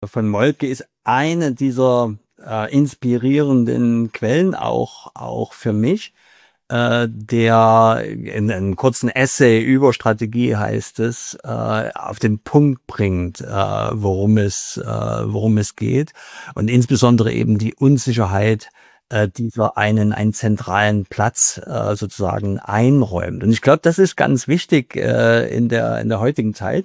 von Moltke ist eine dieser inspirierenden Quellen auch für mich. Der in einem kurzen Essay über Strategie heißt es, auf den Punkt bringt, worum es geht und insbesondere eben die Unsicherheit, dieser einen zentralen Platz sozusagen einräumt. Und ich glaube, das ist ganz wichtig in der heutigen Zeit.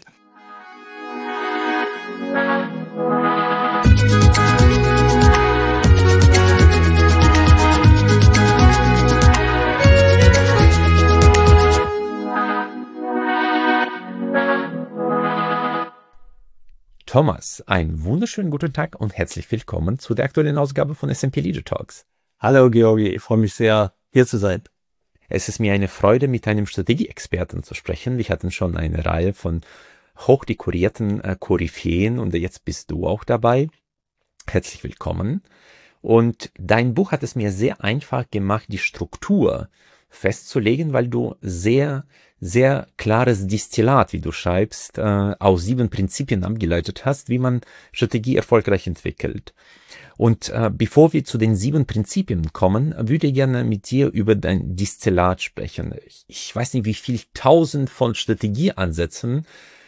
Thomas, einen wunderschönen guten Tag und herzlich willkommen zu der aktuellen Ausgabe von S&P Leader Talks. Hallo Georgi, ich freue mich sehr, hier zu sein. Es ist mir eine Freude, mit einem Strategieexperten zu sprechen. Wir hatten schon eine Reihe von hochdekorierten Koryphäen und jetzt bist du auch dabei. Herzlich willkommen. Und dein Buch hat es mir sehr einfach gemacht, die Struktur festzulegen, weil du sehr klares Destillat, wie du schreibst, aus 7 Prinzipien abgeleitet hast, wie man Strategie erfolgreich entwickelt. Und bevor wir zu den 7 Prinzipien kommen, würde ich gerne mit dir über dein Destillat sprechen. Ich weiß nicht, wie viel Tausend von Strategieansätzen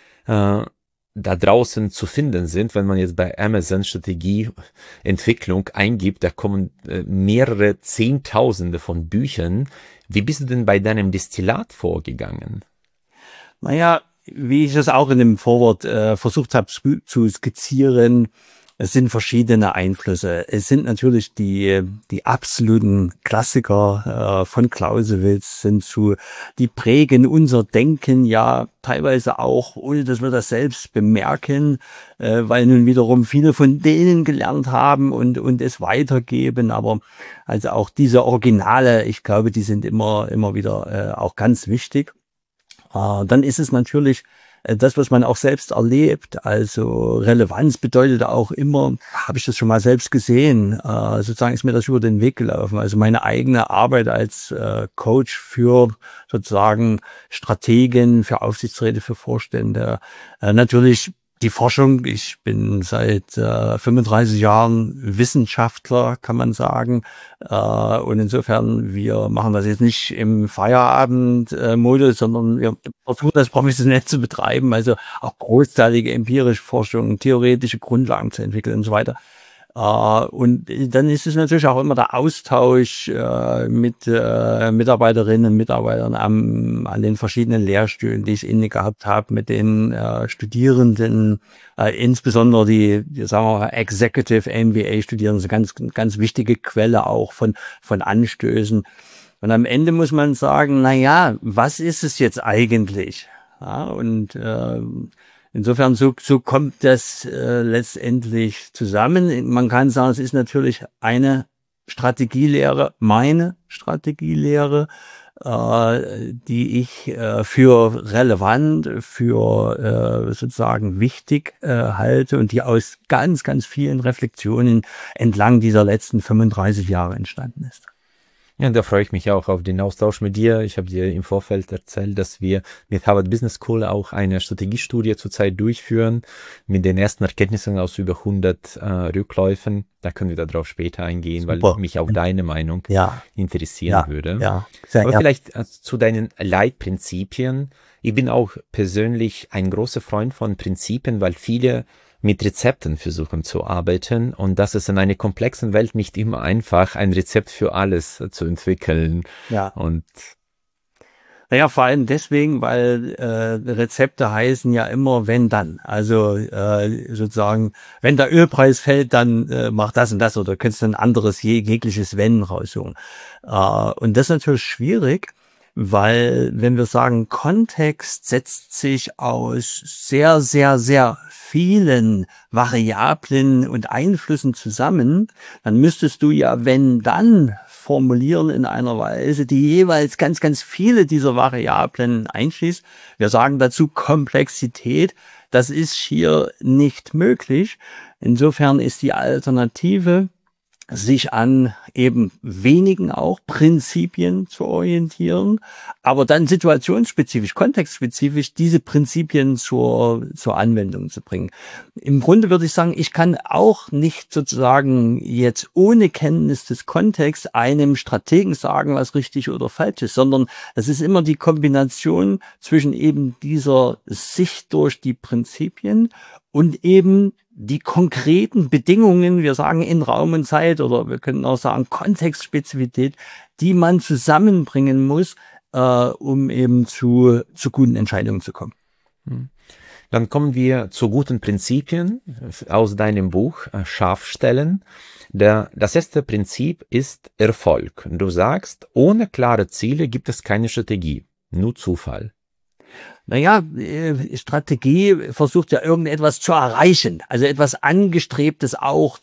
da draußen zu finden sind. Wenn man jetzt bei Amazon Strategieentwicklung eingibt, da kommen mehrere Zehntausende von Büchern. Wie bist du denn bei deinem Destillat vorgegangen? Naja, wie ich es auch in dem Vorwort versucht habe zu skizzieren, es sind verschiedene Einflüsse. Es sind natürlich die absoluten Klassiker von Clausewitz die prägen unser Denken ja teilweise auch, ohne dass wir das selbst bemerken, weil nun wiederum viele von denen gelernt haben und es weitergeben. Aber also auch diese Originale, ich glaube, die sind immer wieder auch ganz wichtig. Dann ist es natürlich das, was man auch selbst erlebt. Also Relevanz bedeutet auch immer, habe ich das schon mal selbst gesehen, sozusagen ist mir das über den Weg gelaufen. Also meine eigene Arbeit als Coach für sozusagen Strategen, für Aufsichtsräte, für Vorstände. Natürlich die Forschung. Ich bin seit 35 Jahren Wissenschaftler, kann man sagen. Und insofern, wir machen das jetzt nicht im Feierabend-Modus, sondern wir versuchen das professionell zu betreiben. Also auch großteilige empirische Forschung, theoretische Grundlagen zu entwickeln und so weiter. Und dann ist es natürlich auch immer der Austausch mit Mitarbeiterinnen und Mitarbeitern an den verschiedenen Lehrstühlen, die ich inne gehabt habe, mit den Studierenden, insbesondere die sagen wir mal, Executive MBA-Studierenden, so ganz wichtige Quelle auch von Anstößen. Und am Ende muss man sagen, na ja, was ist es jetzt eigentlich? Ja, und insofern, so kommt das letztendlich zusammen. Man kann sagen, es ist natürlich eine Strategielehre, meine Strategielehre, die ich für relevant, für sozusagen wichtig halte und die aus ganz vielen Reflexionen entlang dieser letzten 35 Jahre entstanden ist. Ja, da freue ich mich auch auf den Austausch mit dir. Ich habe dir im Vorfeld erzählt, dass wir mit Harvard Business School auch eine Strategiestudie zurzeit durchführen, mit den ersten Erkenntnissen aus über 100 Rückläufen. Da können wir darauf später eingehen, Super. Weil mich auch deine Meinung interessieren würde. Ja, aber vielleicht zu deinen Leitprinzipien. Ich bin auch persönlich ein großer Freund von Prinzipien, weil viele mit Rezepten versuchen zu arbeiten und das ist in einer komplexen Welt nicht immer einfach, ein Rezept für alles zu entwickeln. Ja. Und naja, vor allem deswegen, weil Rezepte heißen ja immer wenn dann. Also sozusagen, wenn der Ölpreis fällt, dann mach das und das oder könntest du ein anderes jegliches Wenn raussuchen. Und das ist natürlich schwierig, weil wenn wir sagen, Kontext setzt sich aus sehr vielen Variablen und Einflüssen zusammen, dann müsstest du ja wenn dann formulieren in einer Weise, die jeweils ganz viele dieser Variablen einschließt. Wir sagen dazu Komplexität. Das ist hier nicht möglich. Insofern ist die Alternative sich an eben wenigen auch Prinzipien zu orientieren, aber dann situationsspezifisch, kontextspezifisch diese Prinzipien zur Anwendung zu bringen. Im Grunde würde ich sagen, ich kann auch nicht sozusagen jetzt ohne Kenntnis des Kontexts einem Strategen sagen, was richtig oder falsch ist, sondern es ist immer die Kombination zwischen eben dieser Sicht durch die Prinzipien und eben die konkreten Bedingungen, wir sagen in Raum und Zeit oder wir können auch sagen Kontextspezifität, die man zusammenbringen muss, um eben zu guten Entscheidungen zu kommen. Dann kommen wir zu guten Prinzipien aus deinem Buch Scharfstellen. Das erste Prinzip ist Erfolg. Du sagst, ohne klare Ziele gibt es keine Strategie, nur Zufall. Naja, Strategie versucht ja irgendetwas zu erreichen, also etwas Angestrebtes auch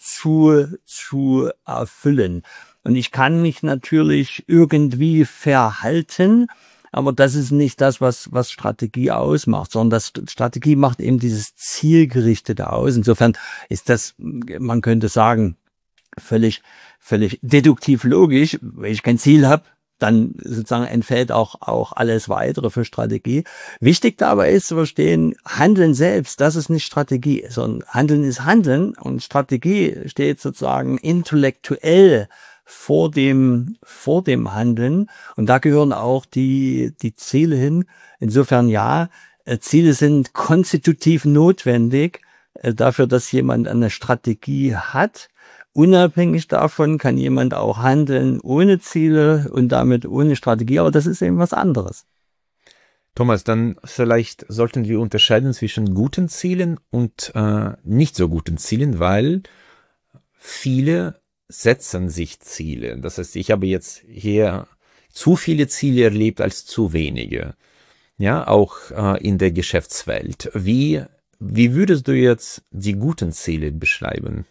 zu erfüllen. Und ich kann mich natürlich irgendwie verhalten, aber das ist nicht das, was Strategie ausmacht, sondern das Strategie macht eben dieses Zielgerichtete aus. Insofern ist das, man könnte sagen, völlig deduktiv logisch. Wenn ich kein Ziel habe, dann sozusagen entfällt auch alles weitere für Strategie. Wichtig dabei ist zu verstehen, Handeln selbst, das ist nicht Strategie, sondern Handeln ist Handeln und Strategie steht sozusagen intellektuell vor dem Handeln und da gehören auch die Ziele hin. Insofern ja, Ziele sind konstitutiv notwendig dafür, dass jemand eine Strategie hat. Unabhängig davon kann jemand auch handeln ohne Ziele und damit ohne Strategie, aber das ist eben was anderes. Thomas, dann vielleicht sollten wir unterscheiden zwischen guten Zielen und nicht so guten Zielen, weil viele setzen sich Ziele. Das heißt, ich habe jetzt hier zu viele Ziele erlebt als zu wenige. Ja, auch in der Geschäftswelt. Wie würdest du jetzt die guten Ziele beschreiben?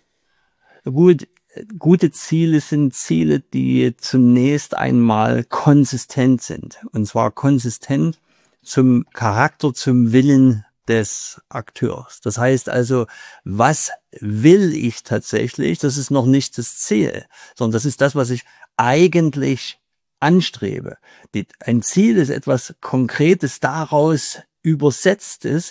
Gut, gute Ziele sind Ziele, die zunächst einmal konsistent sind. Und zwar konsistent zum Charakter, zum Willen des Akteurs. Das heißt also, was will ich tatsächlich? Das ist noch nicht das Ziel, sondern das ist das, was ich eigentlich anstrebe. Ein Ziel ist etwas Konkretes, daraus Übersetztes,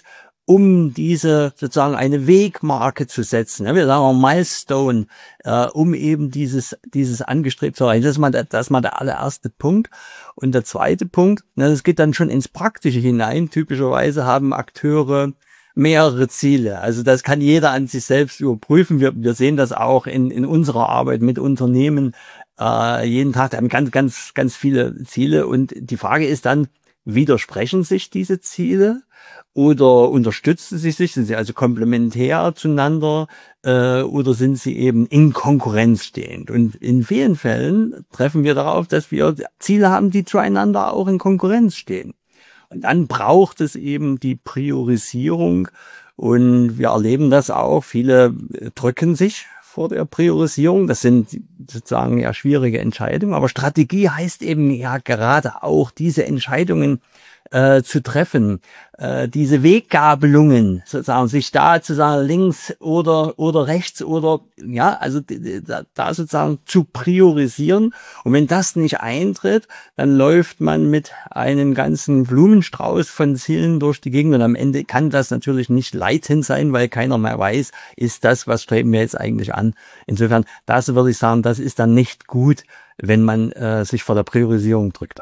um diese sozusagen eine Wegmarke zu setzen. Wir sagen auch Milestone, um eben dieses angestrebt zu erreichen. Das ist mal der allererste Punkt. Und der zweite Punkt, das geht dann schon ins Praktische hinein. Typischerweise haben Akteure mehrere Ziele. Also das kann jeder an sich selbst überprüfen. Wir sehen das auch in unserer Arbeit mit Unternehmen. Jeden Tag haben ganz viele Ziele. Und die Frage ist dann, widersprechen sich diese Ziele? Oder unterstützen sie sich? Sind sie also komplementär zueinander oder sind sie eben in Konkurrenz stehend? Und in vielen Fällen treffen wir darauf, dass wir Ziele haben, die zueinander auch in Konkurrenz stehen. Und dann braucht es eben die Priorisierung. Und wir erleben das auch. Viele drücken sich vor der Priorisierung. Das sind sozusagen ja schwierige Entscheidungen. Aber Strategie heißt eben ja gerade auch diese Entscheidungen zu treffen, diese Weggabelungen sozusagen, sich da zu sagen, links oder rechts oder ja, also da sozusagen zu priorisieren. Und wenn das nicht eintritt, dann läuft man mit einem ganzen Blumenstrauß von Zielen durch die Gegend und am Ende kann das natürlich nicht leitend sein, weil keiner mehr weiß, ist das, was streben wir jetzt eigentlich an. Insofern, das würde ich sagen, das ist dann nicht gut, wenn man sich vor der Priorisierung drückt.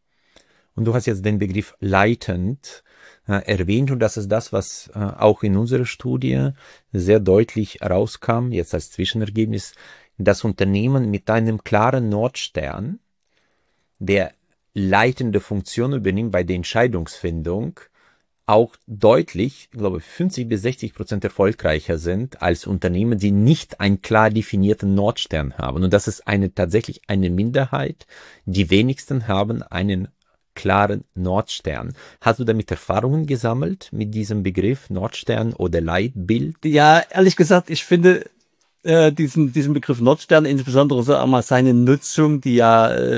Und du hast jetzt den Begriff leitend erwähnt und das ist das, was auch in unserer Studie sehr deutlich rauskam, jetzt als Zwischenergebnis, das Unternehmen mit einem klaren Nordstern, der leitende Funktion übernimmt bei der Entscheidungsfindung, auch deutlich, ich glaube 50-60% erfolgreicher sind als Unternehmen, die nicht einen klar definierten Nordstern haben. Und das ist tatsächlich eine Minderheit. Die wenigsten haben einen klaren Nordstern. Hast du damit Erfahrungen gesammelt mit diesem Begriff Nordstern oder Leitbild? Ja, ehrlich gesagt, ich finde diesen Begriff Nordstern, insbesondere so einmal seine Nutzung, die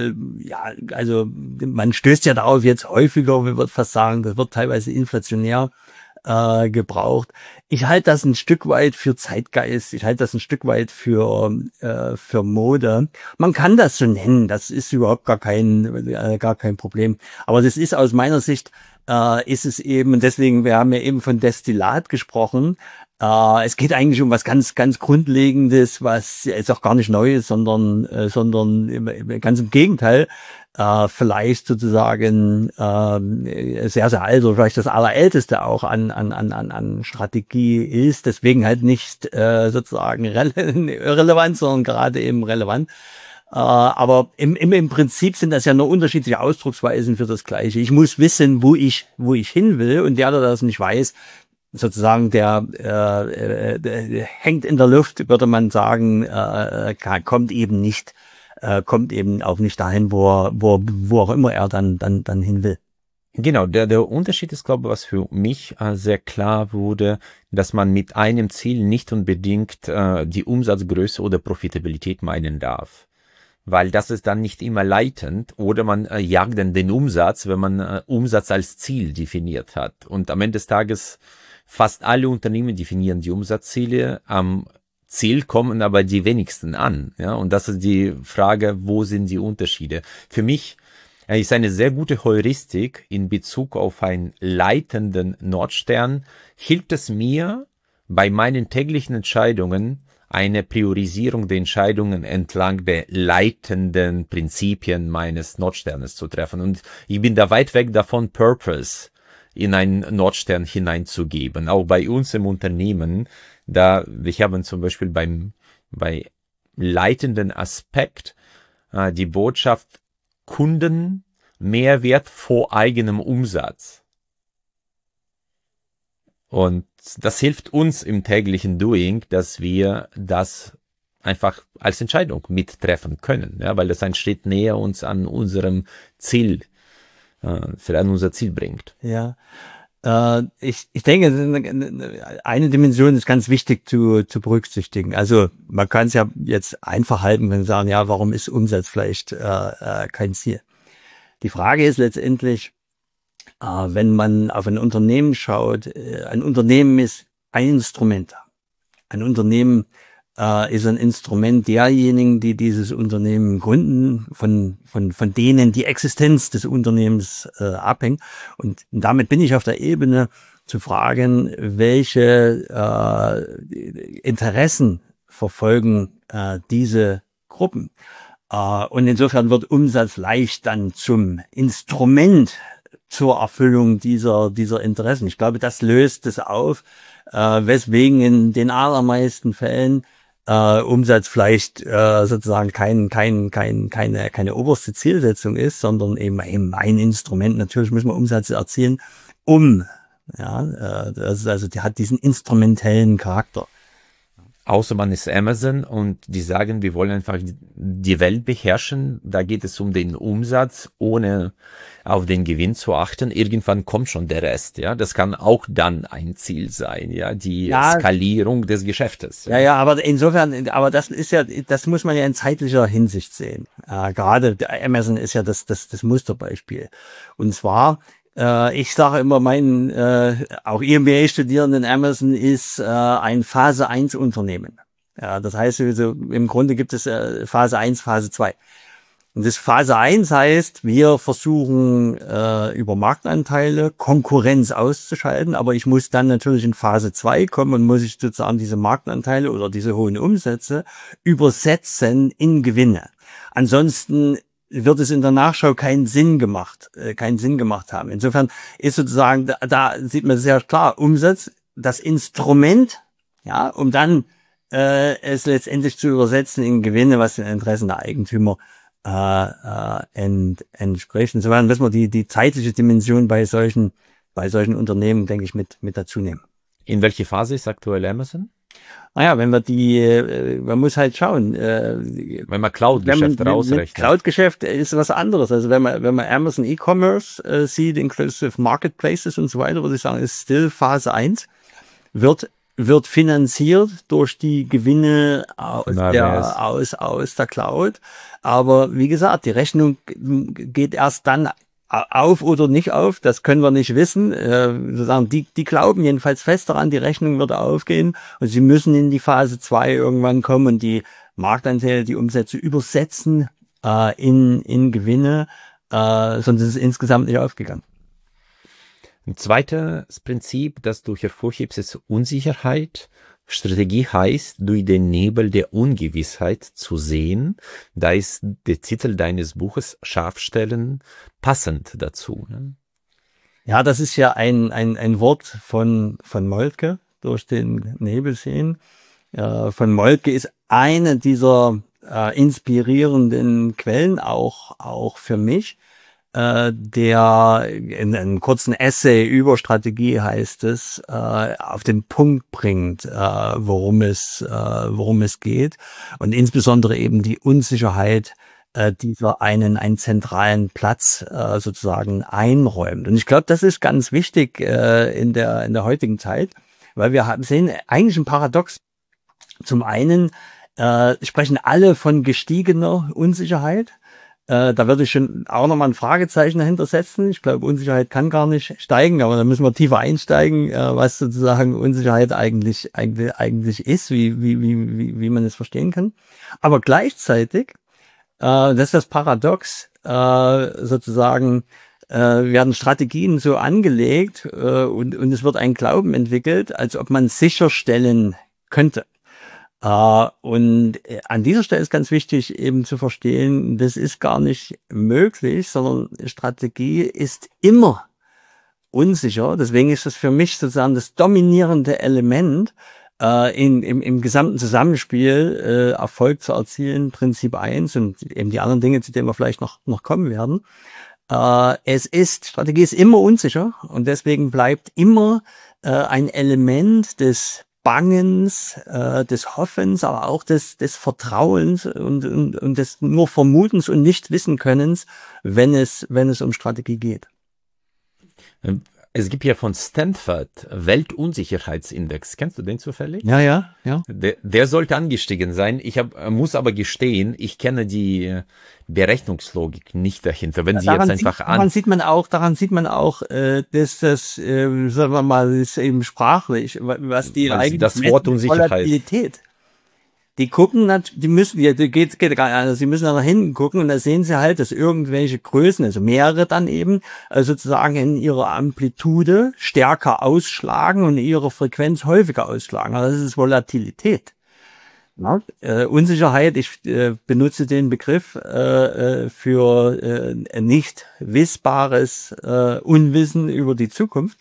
also man stößt ja darauf jetzt häufiger, wir würden fast sagen, das wird teilweise inflationär gebraucht. Ich halte das ein Stück weit für Zeitgeist. Ich halte das ein Stück weit für Mode. Man kann das so nennen. Das ist überhaupt gar kein Problem. Aber das ist aus meiner Sicht, ist es eben, und deswegen, wir haben ja eben von Destillat gesprochen. Es geht eigentlich um was ganz, ganz Grundlegendes, was jetzt auch gar nicht neu ist, sondern ganz im Gegenteil, vielleicht sozusagen sehr, sehr alt oder vielleicht das allerälteste auch an Strategie ist. Deswegen halt nicht sozusagen irrelevant, sondern gerade eben relevant. Aber im Prinzip sind das ja nur unterschiedliche Ausdrucksweisen für das Gleiche. Ich muss wissen, wo ich hin will, und der das nicht weiß, sozusagen, der hängt in der Luft, würde man sagen, kommt eben auch nicht dahin, wo auch immer er dann hin will. Genau, der Unterschied ist, glaube ich, was für mich sehr klar wurde, dass man mit einem Ziel nicht unbedingt die Umsatzgröße oder Profitabilität meinen darf. Weil das ist dann nicht immer leitend, oder man jagt dann den Umsatz, wenn man Umsatz als Ziel definiert hat. Und am Ende des Tages fast alle Unternehmen definieren die Umsatzziele, am Ziel kommen aber die wenigsten an. Ja? Und das ist die Frage, wo sind die Unterschiede? Für mich ist eine sehr gute Heuristik in Bezug auf einen leitenden Nordstern, hilft es mir, bei meinen täglichen Entscheidungen eine Priorisierung der Entscheidungen entlang der leitenden Prinzipien meines Nordsternes zu treffen. Und ich bin da weit weg davon, Purpose in einen Nordstern hineinzugeben. Auch bei uns im Unternehmen, wir haben zum Beispiel bei leitenden Aspekt die Botschaft Kunden Mehrwert vor eigenem Umsatz. Und das hilft uns im täglichen Doing, dass wir das einfach als Entscheidung mittreffen können, ja, weil das einen Schritt näher uns an unserem Ziel an unser Ziel bringt. Ja, ich denke, eine Dimension ist ganz wichtig zu berücksichtigen. Also man kann es ja jetzt einfach halten und sagen, ja, warum ist Umsatz vielleicht kein Ziel? Die Frage ist letztendlich, wenn man auf ein Unternehmen schaut, ein Unternehmen ist ein Instrument. Ein Unternehmen ist ein Instrument derjenigen, die dieses Unternehmen gründen, von denen die Existenz des Unternehmens abhängt. Und damit bin ich auf der Ebene zu fragen, welche Interessen verfolgen diese Gruppen. Und insofern wird Umsatz leicht dann zum Instrument zur Erfüllung dieser Interessen. Ich glaube, das löst es auf, weswegen in den allermeisten Fällen Umsatz vielleicht sozusagen keine oberste Zielsetzung ist, sondern eben ein Instrument. Natürlich müssen wir Umsatz erzielen, die hat diesen instrumentellen Charakter. Außer man ist Amazon und die sagen, wir wollen einfach die Welt beherrschen. Da geht es um den Umsatz, ohne auf den Gewinn zu achten. Irgendwann kommt schon der Rest, ja. Das kann auch dann ein Ziel sein, ja, die Skalierung des Geschäftes. Ja, aber insofern, aber das muss man ja in zeitlicher Hinsicht sehen. Gerade Amazon ist ja das Musterbeispiel. Und zwar, ich sage immer auch MBA-Studierenden, Amazon ist ein Phase 1 Unternehmen. Ja, das heißt, also, im Grunde gibt es Phase 1, Phase 2. Und das Phase 1 heißt, wir versuchen über Marktanteile Konkurrenz auszuschalten, aber ich muss dann natürlich in Phase 2 kommen und muss ich sozusagen diese Marktanteile oder diese hohen Umsätze übersetzen in Gewinne. Ansonsten wird es in der Nachschau keinen Sinn gemacht haben. Insofern ist sozusagen, da sieht man sehr klar, Umsatz, das Instrument, ja, um dann es letztendlich zu übersetzen in Gewinne, was den Interessen der Eigentümer entspricht. Insofern müssen wir die zeitliche Dimension bei solchen Unternehmen, denke ich, mit dazu nehmen. In welche Phase ist aktuell Amazon? Naja, man muss halt schauen. Wenn man Cloud-Geschäft rausrechnet. Cloud-Geschäft ist was anderes. Also wenn man Amazon E-Commerce sieht, inclusive Marketplaces und so weiter, würde ich sagen, ist still Phase 1, wird finanziert durch die Gewinne aus der Cloud. Aber wie gesagt, die Rechnung geht erst dann auf oder nicht auf, das können wir nicht wissen. Sozusagen die glauben jedenfalls fest daran, die Rechnung wird aufgehen und sie müssen in die Phase 2 irgendwann kommen und die Marktanteile, die Umsätze übersetzen in Gewinne, sonst ist es insgesamt nicht aufgegangen. Ein zweites Prinzip, das du hervorhebst, ist Unsicherheit. Strategie heißt, durch den Nebel der Ungewissheit zu sehen. Da ist der Titel deines Buches Scharfstellen passend dazu. Ne? Ja, das ist ja ein Wort von Moltke, durch den Nebel sehen. Von Moltke ist eine dieser inspirierenden Quellen auch für mich. Der in einem kurzen Essay über Strategie heißt es, auf den Punkt bringt, worum es geht und insbesondere eben die Unsicherheit, dieser einen zentralen Platz sozusagen einräumt. Und ich glaube, das ist ganz wichtig in der heutigen Zeit, weil wir sehen eigentlich ein Paradox. Zum einen sprechen alle von gestiegener Unsicherheit. Da würde ich schon auch nochmal ein Fragezeichen dahinter setzen. Ich glaube, Unsicherheit kann gar nicht steigen, aber da müssen wir tiefer einsteigen, was sozusagen Unsicherheit eigentlich ist, wie man es verstehen kann. Aber gleichzeitig, das ist das Paradox, sozusagen, werden Strategien so angelegt und es wird ein Glauben entwickelt, als ob man sicherstellen könnte. Und an dieser Stelle ist ganz wichtig eben zu verstehen, das ist gar nicht möglich, sondern Strategie ist immer unsicher. Deswegen ist das für mich sozusagen das dominierende Element im gesamten Zusammenspiel, Erfolg zu erzielen, Prinzip 1 und eben die anderen Dinge, zu denen wir vielleicht noch kommen werden. Strategie ist immer unsicher und deswegen bleibt immer ein Element des Bangens, des Hoffens, aber auch des Vertrauens und des nur Vermutens und Nicht-Wissen-Könnens, wenn es um Strategie geht. Es gibt ja von Stanford Weltunsicherheitsindex. Kennst du den zufällig? Ja. Der sollte angestiegen sein. Muss aber gestehen, ich kenne die Berechnungslogik nicht dahinter. Wenn Sie jetzt einfach daran sieht man auch, dass das, sagen wir mal, ist eben sprachlich, was die eigentlich das Wort Unsicherheit. Volatilität. Die gucken, sie müssen nach hinten gucken und da sehen sie halt, dass irgendwelche Größen, also mehrere dann eben, sozusagen in ihrer Amplitude stärker ausschlagen und ihre Frequenz häufiger ausschlagen. Also das ist Volatilität. Ja, Unsicherheit, ich benutze den Begriff für nicht wissbares Unwissen über die Zukunft.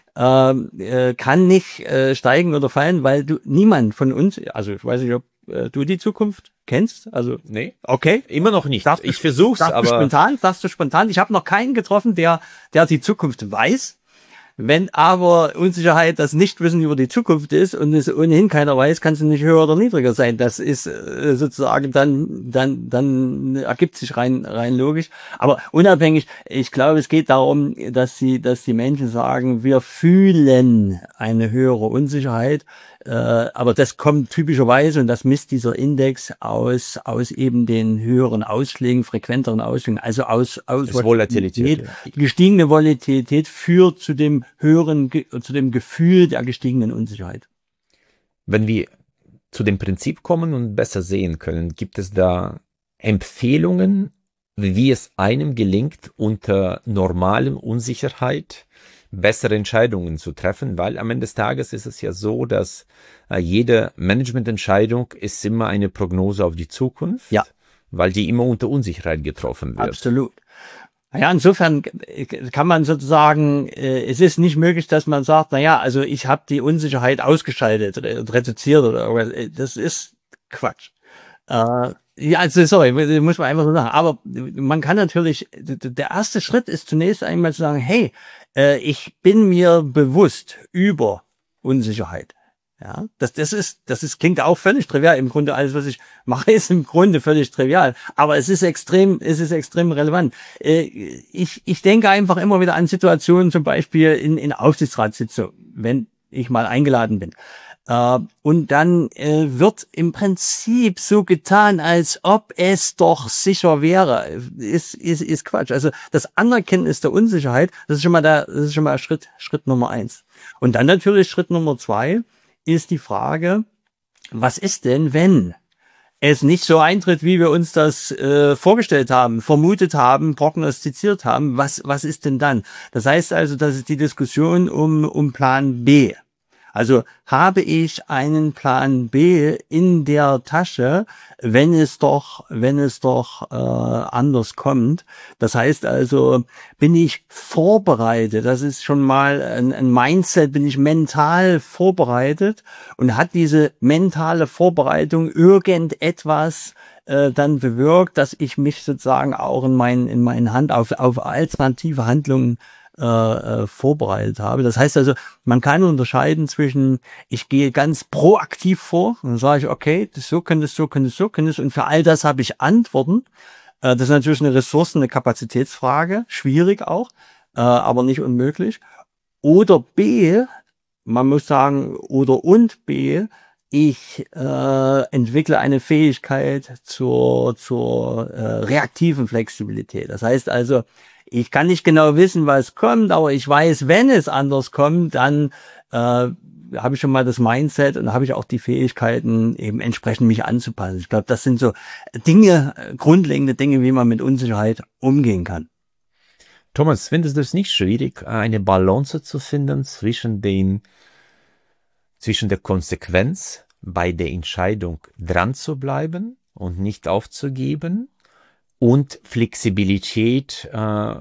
Kann nicht steigen oder fallen, weil niemand von uns, also ich weiß nicht, ob du die Zukunft kennst, also nee, okay, immer noch nicht. Ich versuch's, aber sagst du spontan. Ich habe noch keinen getroffen, der die Zukunft weiß. Wenn aber Unsicherheit das Nichtwissen über die Zukunft ist und es ohnehin keiner weiß, kann es nicht höher oder niedriger sein. Das ist sozusagen dann ergibt sich rein logisch. Aber unabhängig, ich glaube, es geht darum, dass die Menschen sagen, wir fühlen eine höhere Unsicherheit. Aber das kommt typischerweise, und das misst dieser Index aus eben den höheren Ausschlägen, frequenteren Ausschlägen, also aus Volatilität. Gestiegene Volatilität führt zu dem Gefühl der gestiegenen Unsicherheit. Wenn wir zu dem Prinzip kommen und besser sehen können, gibt es da Empfehlungen, wie es einem gelingt, unter normalen Unsicherheit bessere Entscheidungen zu treffen, weil am Ende des Tages ist es ja so, dass jede Managemententscheidung ist immer eine Prognose auf die Zukunft, ja, weil die immer unter Unsicherheit getroffen wird. Absolut. Ja, insofern kann man sozusagen, es ist nicht möglich, dass man sagt, also ich habe die Unsicherheit ausgeschaltet, reduziert oder irgendwas. Das ist Quatsch. Ja, also sorry, muss man einfach so sagen. Aber man kann natürlich, der erste Schritt ist zunächst einmal zu sagen, hey, ich bin mir bewusst über Unsicherheit. Ja, das klingt auch völlig trivial. Im Grunde alles, was ich mache, ist im Grunde völlig trivial. Aber es ist extrem relevant. Ich denke einfach immer wieder an Situationen, zum Beispiel in Aufsichtsratssitzungen, wenn ich mal eingeladen bin. Und dann wird im Prinzip so getan, als ob es doch sicher wäre. Ist Quatsch. Also das Anerkenntnis der Unsicherheit, das ist schon mal Schritt Nummer 1. Und dann natürlich Schritt Nummer 2 ist die Frage, was ist denn, wenn es nicht so eintritt, wie wir uns das vorgestellt haben, vermutet haben, prognostiziert haben? Was ist denn dann? Das heißt also, das ist die Diskussion um Plan B. Also habe ich einen Plan B in der Tasche, wenn es doch anders kommt. Das heißt also, bin ich vorbereitet? Das ist schon mal ein Mindset, bin ich mental vorbereitet und hat diese mentale Vorbereitung irgendetwas dann bewirkt, dass ich mich sozusagen auch in meinen Hand auf alternative Handlungen vorbereitet habe. Das heißt also, man kann unterscheiden zwischen, ich gehe ganz proaktiv vor und dann sage ich, okay, so könnte es und für all das habe ich Antworten. Das ist natürlich eine Ressourcen-, eine Kapazitätsfrage, schwierig auch, aber nicht unmöglich. Oder B, man muss sagen, und B, ich entwickle eine Fähigkeit zur reaktiven Flexibilität. Das heißt also, ich kann nicht genau wissen, was kommt, aber ich weiß, wenn es anders kommt, dann habe ich schon mal das Mindset und habe ich auch die Fähigkeiten, eben entsprechend mich anzupassen. Ich glaube, das sind so grundlegende Dinge, wie man mit Unsicherheit umgehen kann. Thomas, findest du es nicht schwierig, eine Balance zu finden zwischen der Konsequenz bei der Entscheidung dran zu bleiben und nicht aufzugeben und Flexibilität,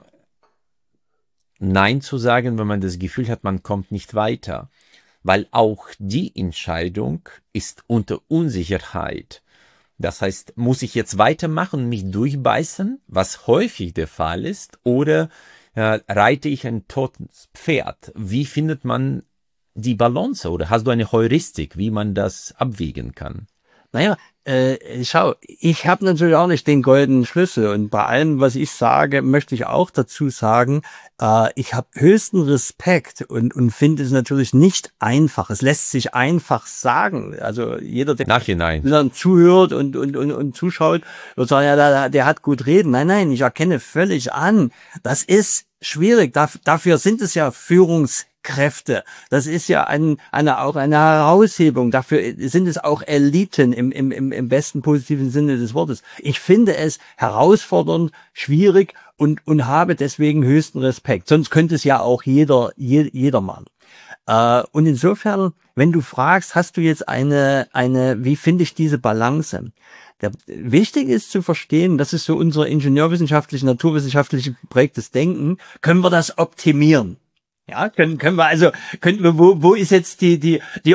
Nein zu sagen, wenn man das Gefühl hat, man kommt nicht weiter? Weil auch die Entscheidung ist unter Unsicherheit. Das heißt, muss ich jetzt weitermachen, mich durchbeißen, was häufig der Fall ist, oder reite ich ein totes Pferd? Wie findet man die Balance, oder hast du eine Heuristik, wie man das abwägen kann? Naja, schau, ich habe natürlich auch nicht den goldenen Schlüssel und bei allem, was ich sage, möchte ich auch dazu sagen, ich habe höchsten Respekt und finde es natürlich nicht einfach. Es lässt sich einfach sagen. Also jeder, der dann zuhört und zuschaut, wird sagen, ja, der hat gut reden. Nein, ich erkenne völlig an, das ist schwierig. Dafür sind es ja Führungskräfte. Das ist ja auch eine Heraushebung. Dafür sind es auch Eliten im besten positiven Sinne des Wortes. Ich finde es herausfordernd, schwierig und habe deswegen höchsten Respekt. Sonst könnte es ja auch jeder machen. Und insofern, wenn du fragst, hast du jetzt wie finde ich diese Balance? Wichtig ist zu verstehen, das ist so unser ingenieurwissenschaftlich, naturwissenschaftlich geprägtes Denken, können wir das optimieren? Ja, können wir, wo ist jetzt das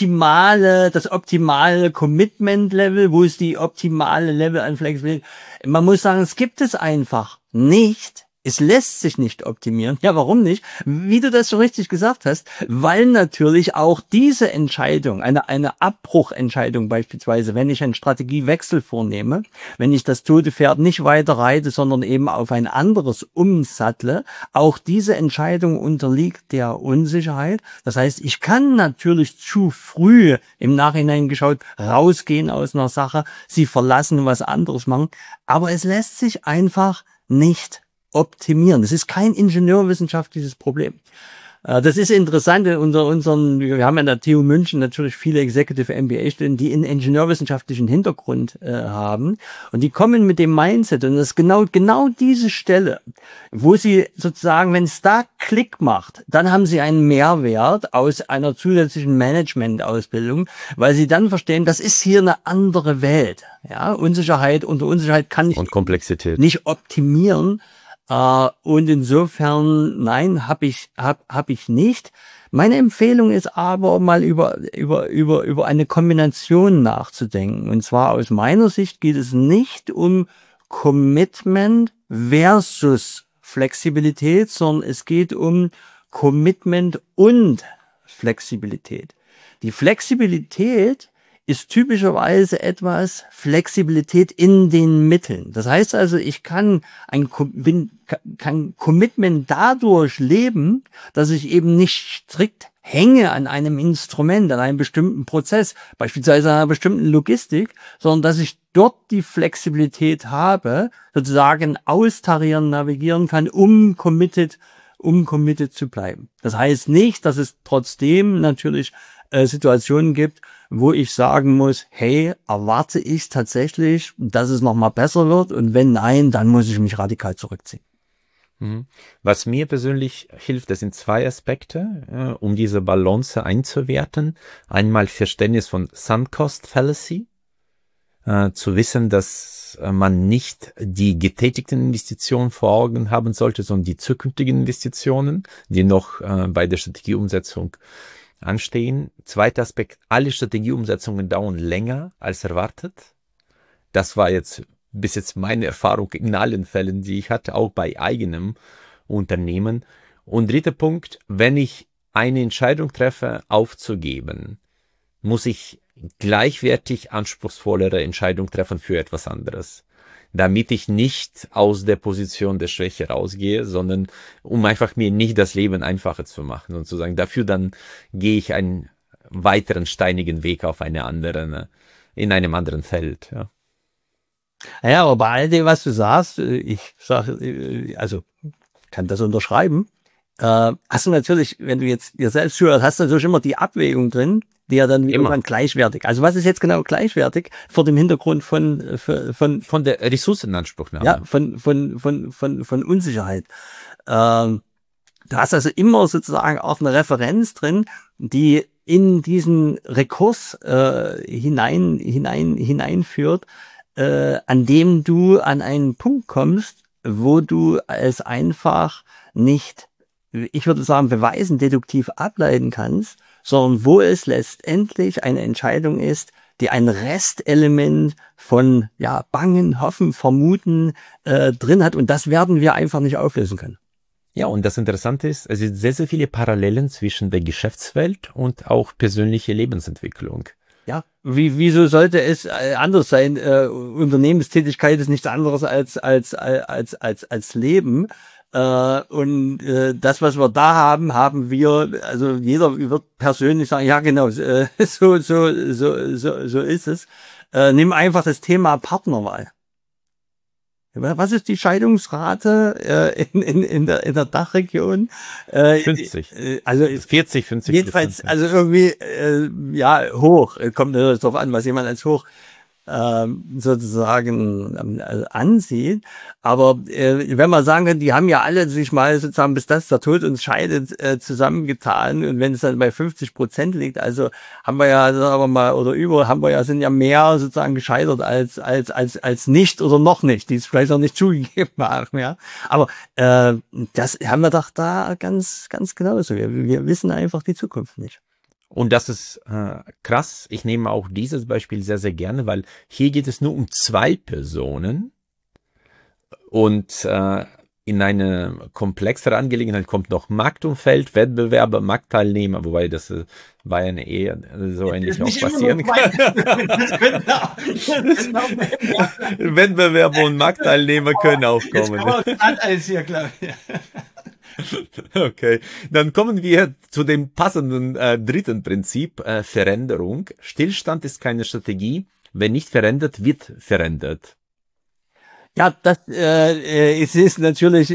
optimale Commitment Level? Wo ist die optimale Level an Flexibilität? Man muss sagen, es gibt es einfach nicht. Es lässt sich nicht optimieren. Ja, warum nicht? Wie du das schon richtig gesagt hast, weil natürlich auch diese Entscheidung, eine Abbruchentscheidung beispielsweise, wenn ich einen Strategiewechsel vornehme, wenn ich das tote Pferd nicht weiter reite, sondern eben auf ein anderes umsattle, auch diese Entscheidung unterliegt der Unsicherheit. Das heißt, ich kann natürlich zu früh im Nachhinein geschaut rausgehen aus einer Sache, sie verlassen, was anderes machen, aber es lässt sich einfach nicht optimieren. Das ist kein ingenieurwissenschaftliches Problem. Das ist interessant, wir haben an der TU München natürlich viele Executive MBA-Studenten, die einen ingenieurwissenschaftlichen Hintergrund haben und die kommen mit dem Mindset und das ist genau diese Stelle, wo sie sozusagen, wenn es da Klick macht, dann haben sie einen Mehrwert aus einer zusätzlichen Management-Ausbildung, weil sie dann verstehen, das ist hier eine andere Welt. Ja, unter Unsicherheit kann ich und Komplexität nicht optimieren. Und insofern, nein, hab ich nicht. Meine Empfehlung ist aber, mal über eine Kombination nachzudenken. Und zwar aus meiner Sicht geht es nicht um Commitment versus Flexibilität, sondern es geht um Commitment und Flexibilität. Die Flexibilität ist typischerweise Flexibilität in den Mitteln. Das heißt also, ich kann Commitment dadurch leben, dass ich eben nicht strikt hänge an einem Instrument, an einem bestimmten Prozess, beispielsweise an einer bestimmten Logistik, sondern dass ich dort die Flexibilität habe, sozusagen austarieren, navigieren kann, um committed zu bleiben. Das heißt nicht, dass es trotzdem natürlich Situationen gibt, wo ich sagen muss, hey, erwarte ich tatsächlich, dass es nochmal besser wird, und wenn nein, dann muss ich mich radikal zurückziehen. Was mir persönlich hilft, das sind zwei Aspekte, um diese Balance einzuwerten. Einmal Verständnis von Sunk Cost Fallacy, zu wissen, dass man nicht die getätigten Investitionen vor Augen haben sollte, sondern die zukünftigen Investitionen, die noch bei der Strategieumsetzung anstehen. Zweiter Aspekt, alle Strategieumsetzungen dauern länger als erwartet. Das war bis jetzt meine Erfahrung in allen Fällen, die ich hatte, auch bei eigenem Unternehmen. Und dritter Punkt, wenn ich eine Entscheidung treffe, aufzugeben, muss ich gleichwertig anspruchsvollere Entscheidung treffen für etwas anderes, damit ich nicht aus der Position der Schwäche rausgehe, sondern um einfach mir nicht das Leben einfacher zu machen und zu sagen, dafür dann gehe ich einen weiteren steinigen Weg auf in einem anderen Feld. Ja. Ja, aber bei all dem, was du sagst, ich sage, also kann das unterschreiben, hast du natürlich, wenn du jetzt dir selbst zuhörst, hast du natürlich immer die Abwägung drin, die ja dann irgendwann gleichwertig. Also was ist jetzt genau gleichwertig vor dem Hintergrund von der Ressourcenanspruchnahme? Ja, von Unsicherheit. Du hast also immer sozusagen auch eine Referenz drin, die in diesen Rekurs hineinführt, an dem du an einen Punkt kommst, wo du es einfach nicht, ich würde sagen, beweisen, deduktiv ableiten kannst, sondern wo es letztendlich eine Entscheidung ist, die ein Restelement von Bangen, Hoffen, Vermuten drin hat, und das werden wir einfach nicht auflösen können. Ja, und das Interessante ist, es sind sehr, sehr viele Parallelen zwischen der Geschäftswelt und auch persönliche Lebensentwicklung. Ja, wieso sollte es anders sein? Unternehmenstätigkeit ist nichts anderes als Leben. Und das, was wir da haben wir, also jeder wird persönlich sagen, ja genau, so ist es. Nimm einfach das Thema Partnerwahl. Was ist die Scheidungsrate in der Dachregion? 50. Also 40, 50%. Jedenfalls, also irgendwie hoch. Kommt natürlich darauf an, was jemand als hoch sozusagen ansieht. Aber wenn man sagen kann, die haben ja alle sich mal sozusagen, bis das der Tod uns scheidet, zusammengetan, und wenn es dann bei 50% liegt, also haben wir ja, sagen wir mal, oder sind ja mehr sozusagen gescheitert als nicht oder noch nicht, die es vielleicht noch nicht zugegeben haben, ja. Aber das haben wir doch da ganz genauso. Wir wissen einfach die Zukunft nicht. Und das ist krass. Ich nehme auch dieses Beispiel sehr, sehr gerne, weil hier geht es nur um zwei Personen, und in eine komplexere Angelegenheit kommt noch Marktumfeld, Wettbewerber, Marktteilnehmer, wobei das war ja eine Ehe so ähnlich auch passieren kann. Wettbewerber und Marktteilnehmer können auch kommen. Alles hier, glaube ich. Okay, dann kommen wir zu dem passenden dritten Prinzip, Veränderung. Stillstand ist keine Strategie. Wenn nicht verändert, wird verändert. Ja, das ist natürlich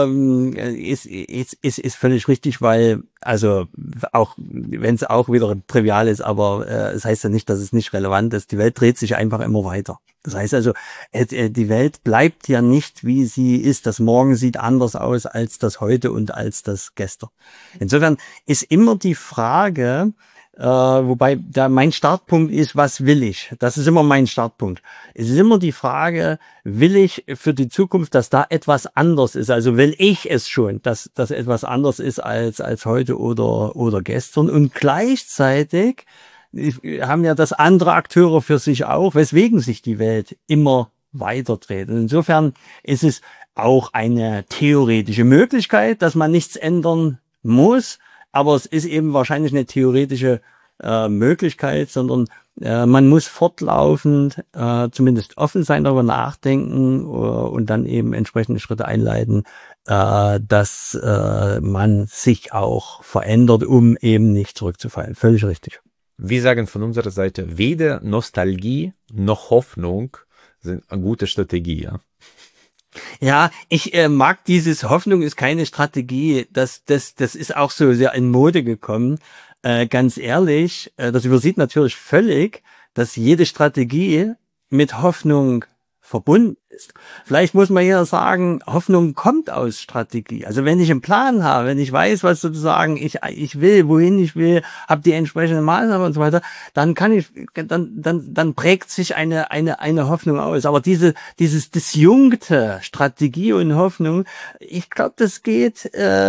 ist völlig richtig, weil, also auch wenn es auch wieder trivial ist, aber es heißt ja nicht, dass es nicht relevant ist. Die Welt dreht sich einfach immer weiter. Das heißt also, die Welt bleibt ja nicht, wie sie ist. Das Morgen sieht anders aus als das heute und als das gestern. Insofern ist immer die Frage, wobei da mein Startpunkt ist, was will ich? Das ist immer mein Startpunkt. Es ist immer die Frage, will ich für die Zukunft, dass da etwas anders ist? Also will ich es schon, dass das etwas anders ist als heute oder gestern? Und gleichzeitig haben ja das andere Akteure für sich auch, weswegen sich die Welt immer weiter dreht. Und insofern ist es auch eine theoretische Möglichkeit, dass man nichts ändern muss. Aber es ist eben wahrscheinlich eine theoretische Möglichkeit, sondern Man muss fortlaufend zumindest offen sein, darüber nachdenken und dann eben entsprechende Schritte einleiten, dass man sich auch verändert, um eben nicht zurückzufallen. Völlig richtig. Wir sagen von unserer Seite, weder Nostalgie noch Hoffnung sind eine gute Strategie. Ja, ja, ich mag dieses Hoffnung ist keine Strategie. Das ist auch so sehr in Mode gekommen. Ganz ehrlich, das übersieht natürlich völlig, dass jede Strategie mit Hoffnung verbunden ist. Vielleicht muss man hier sagen, Hoffnung kommt aus Strategie. Also wenn ich einen Plan habe, wenn ich weiß, was sozusagen ich will, wohin ich will, habe die entsprechenden Maßnahmen und so weiter, dann kann ich, dann prägt sich eine Hoffnung aus. Aber dieses disjunkte Strategie und Hoffnung, ich glaube, das geht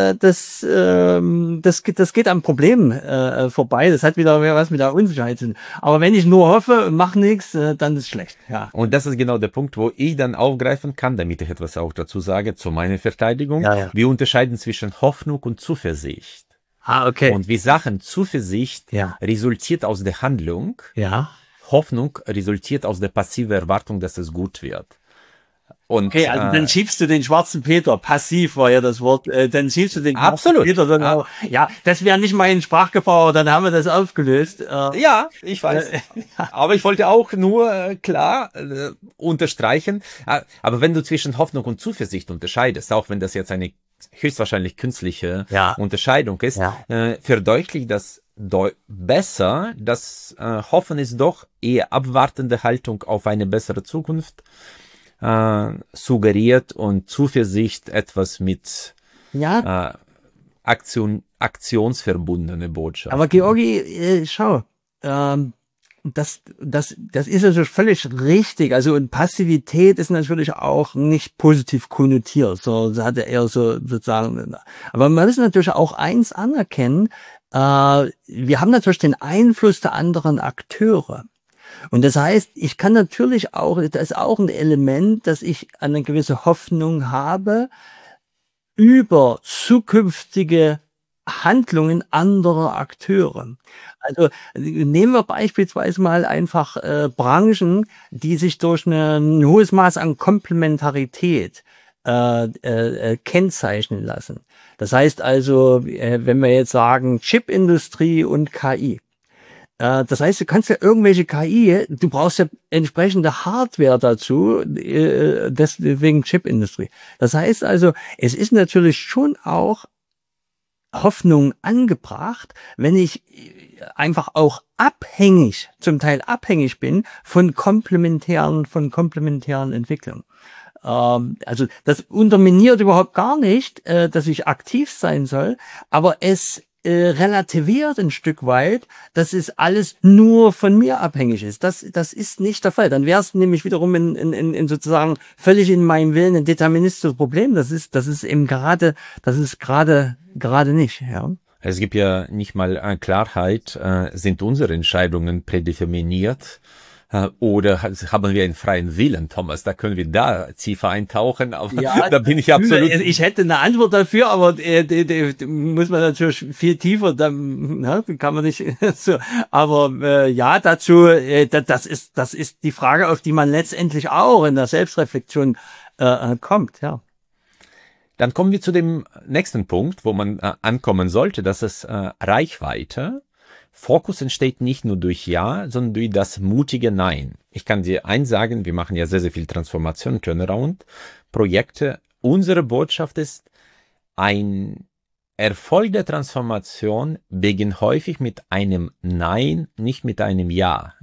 am Problem vorbei. Das hat wieder was mit der Unsicherheit zu tun. Aber wenn ich nur hoffe und mache nichts, dann ist es schlecht. Ja. und das ist genau der Punkt, wo ich dann aufgreifen kann, damit ich etwas auch dazu sage, zu meiner Verteidigung. Ja, ja. Wir unterscheiden zwischen Hoffnung und Zuversicht. Okay. Und wir sagen, Zuversicht Ja. resultiert aus der Handlung, Ja. Hoffnung resultiert aus der passiven Erwartung, dass es gut wird. Und, Okay, also dann schiebst du den schwarzen Peter, passiv war ja das Wort, dann schiebst du den Absolut. schwarzen Peter dann auch. Ja, das wäre nicht mein Sprachgebrauch, dann haben wir das aufgelöst. ja, ich weiß. Aber ich wollte auch nur klar unterstreichen. Aber wenn du zwischen Hoffnung und Zuversicht unterscheidest, auch wenn das jetzt eine höchstwahrscheinlich künstliche Unterscheidung ist, verdeutlicht das besser, dass Hoffen ist doch eher abwartende Haltung auf eine bessere Zukunft suggeriert und Zuversicht etwas mit aktionsverbundene Botschaft. Aber Georgi, schau, das ist also völlig richtig. Also und Passivität ist natürlich auch nicht positiv konnotiert, so hat er eher so sozusagen. Aber man muss natürlich auch eins anerkennen: Wir haben natürlich den Einfluss der anderen Akteure. Und das heißt, ich kann natürlich auch, das ist auch ein Element, dass ich eine gewisse Hoffnung habe über zukünftige Handlungen anderer Akteure. Also nehmen wir beispielsweise mal einfach Branchen, die sich durch ein hohes Maß an Komplementarität kennzeichnen lassen. Das heißt also, wenn wir jetzt sagen Chipindustrie und KI. Das heißt, du kannst ja irgendwelche KI, du brauchst ja entsprechende Hardware dazu, deswegen Chipindustrie. Das heißt also, es ist natürlich schon auch Hoffnung angebracht, wenn ich einfach auch zum Teil abhängig bin von komplementären Entwicklungen. Also das unterminiert überhaupt gar nicht, dass ich aktiv sein soll, aber es relativiert ein Stück weit, dass es alles nur von mir abhängig ist. Das ist nicht der Fall. Dann wäre es nämlich wiederum in sozusagen völlig in meinem Willen ein deterministisches Problem. Das ist eben gerade nicht, ja. Es gibt ja nicht mal Klarheit, sind unsere Entscheidungen prädeterminiert oder haben wir einen freien Willen, Thomas? Da können wir da tiefer eintauchen, aber ja, da bin ich absolut... Ich hätte eine Antwort dafür, aber die muss man natürlich viel tiefer, dann kann man nicht so. Aber ja, dazu, das ist die Frage, auf die man letztendlich auch in der Selbstreflexion kommt, ja. Dann kommen wir zu dem nächsten Punkt, wo man ankommen sollte, das ist Reichweite. Fokus entsteht nicht nur durch Ja, sondern durch das mutige Nein. Ich kann dir eins sagen, wir machen ja sehr, sehr viel Transformation, Turnaround, Projekte. Unsere Botschaft ist, ein Erfolg der Transformation beginnt häufig mit einem Nein, nicht mit einem Ja.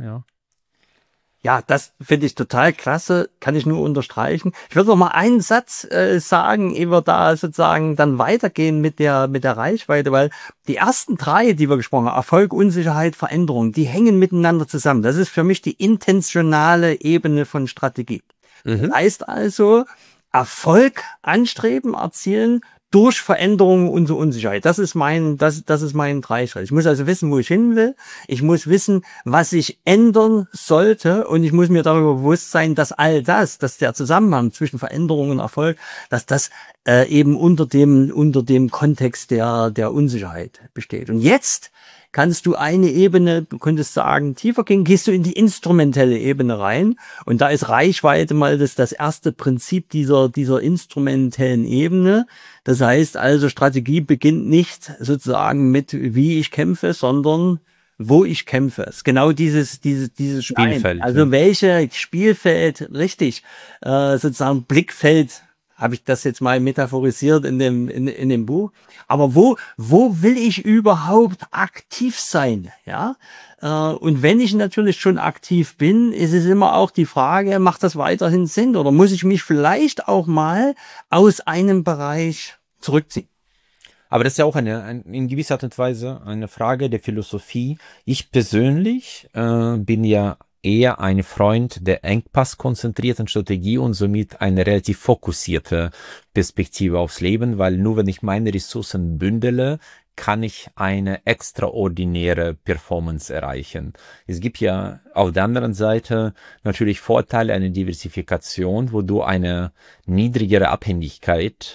Ja, das finde ich total klasse, kann ich nur unterstreichen. Ich würde noch mal einen Satz sagen, ehe wir da sozusagen dann weitergehen mit der Reichweite, weil die ersten drei, die wir gesprochen haben, Erfolg, Unsicherheit, Veränderung, die hängen miteinander zusammen. Das ist für mich die intentionale Ebene von Strategie. Das heißt also, Erfolg anstreben, erzielen, durch Veränderungen und Unsicherheit. Das ist mein Dreischritt. Ich muss also wissen, wo ich hin will. Ich muss wissen, was ich ändern sollte. Und ich muss mir darüber bewusst sein, dass dass der Zusammenhang zwischen Veränderung und Erfolg, dass das eben unter dem Kontext der Unsicherheit besteht. Und jetzt kannst du eine Ebene, du könntest sagen, tiefer gehen, gehst du in die instrumentelle Ebene rein. Und da ist Reichweite mal das erste Prinzip dieser instrumentellen Ebene. Das heißt also, Strategie beginnt nicht sozusagen mit, wie ich kämpfe, sondern wo ich kämpfe. Es ist genau dieses Spielfeld. Also welche Spielfeld, richtig, sozusagen Blickfeld, habe ich das jetzt mal metaphorisiert in dem Buch. Aber wo will ich überhaupt aktiv sein? Ja. Und wenn ich natürlich schon aktiv bin, ist es immer auch die Frage, macht das weiterhin Sinn? Oder muss ich mich vielleicht auch mal aus einem Bereich zurückziehen? Aber das ist ja auch in gewisser Art und Weise eine Frage der Philosophie. Ich persönlich bin ja eher ein Freund der engpasskonzentrierten Strategie und somit eine relativ fokussierte Perspektive aufs Leben, weil nur wenn ich meine Ressourcen bündele, kann ich eine extraordinäre Performance erreichen. Es gibt ja auf der anderen Seite natürlich Vorteile einer Diversifikation, wo du eine niedrigere Abhängigkeit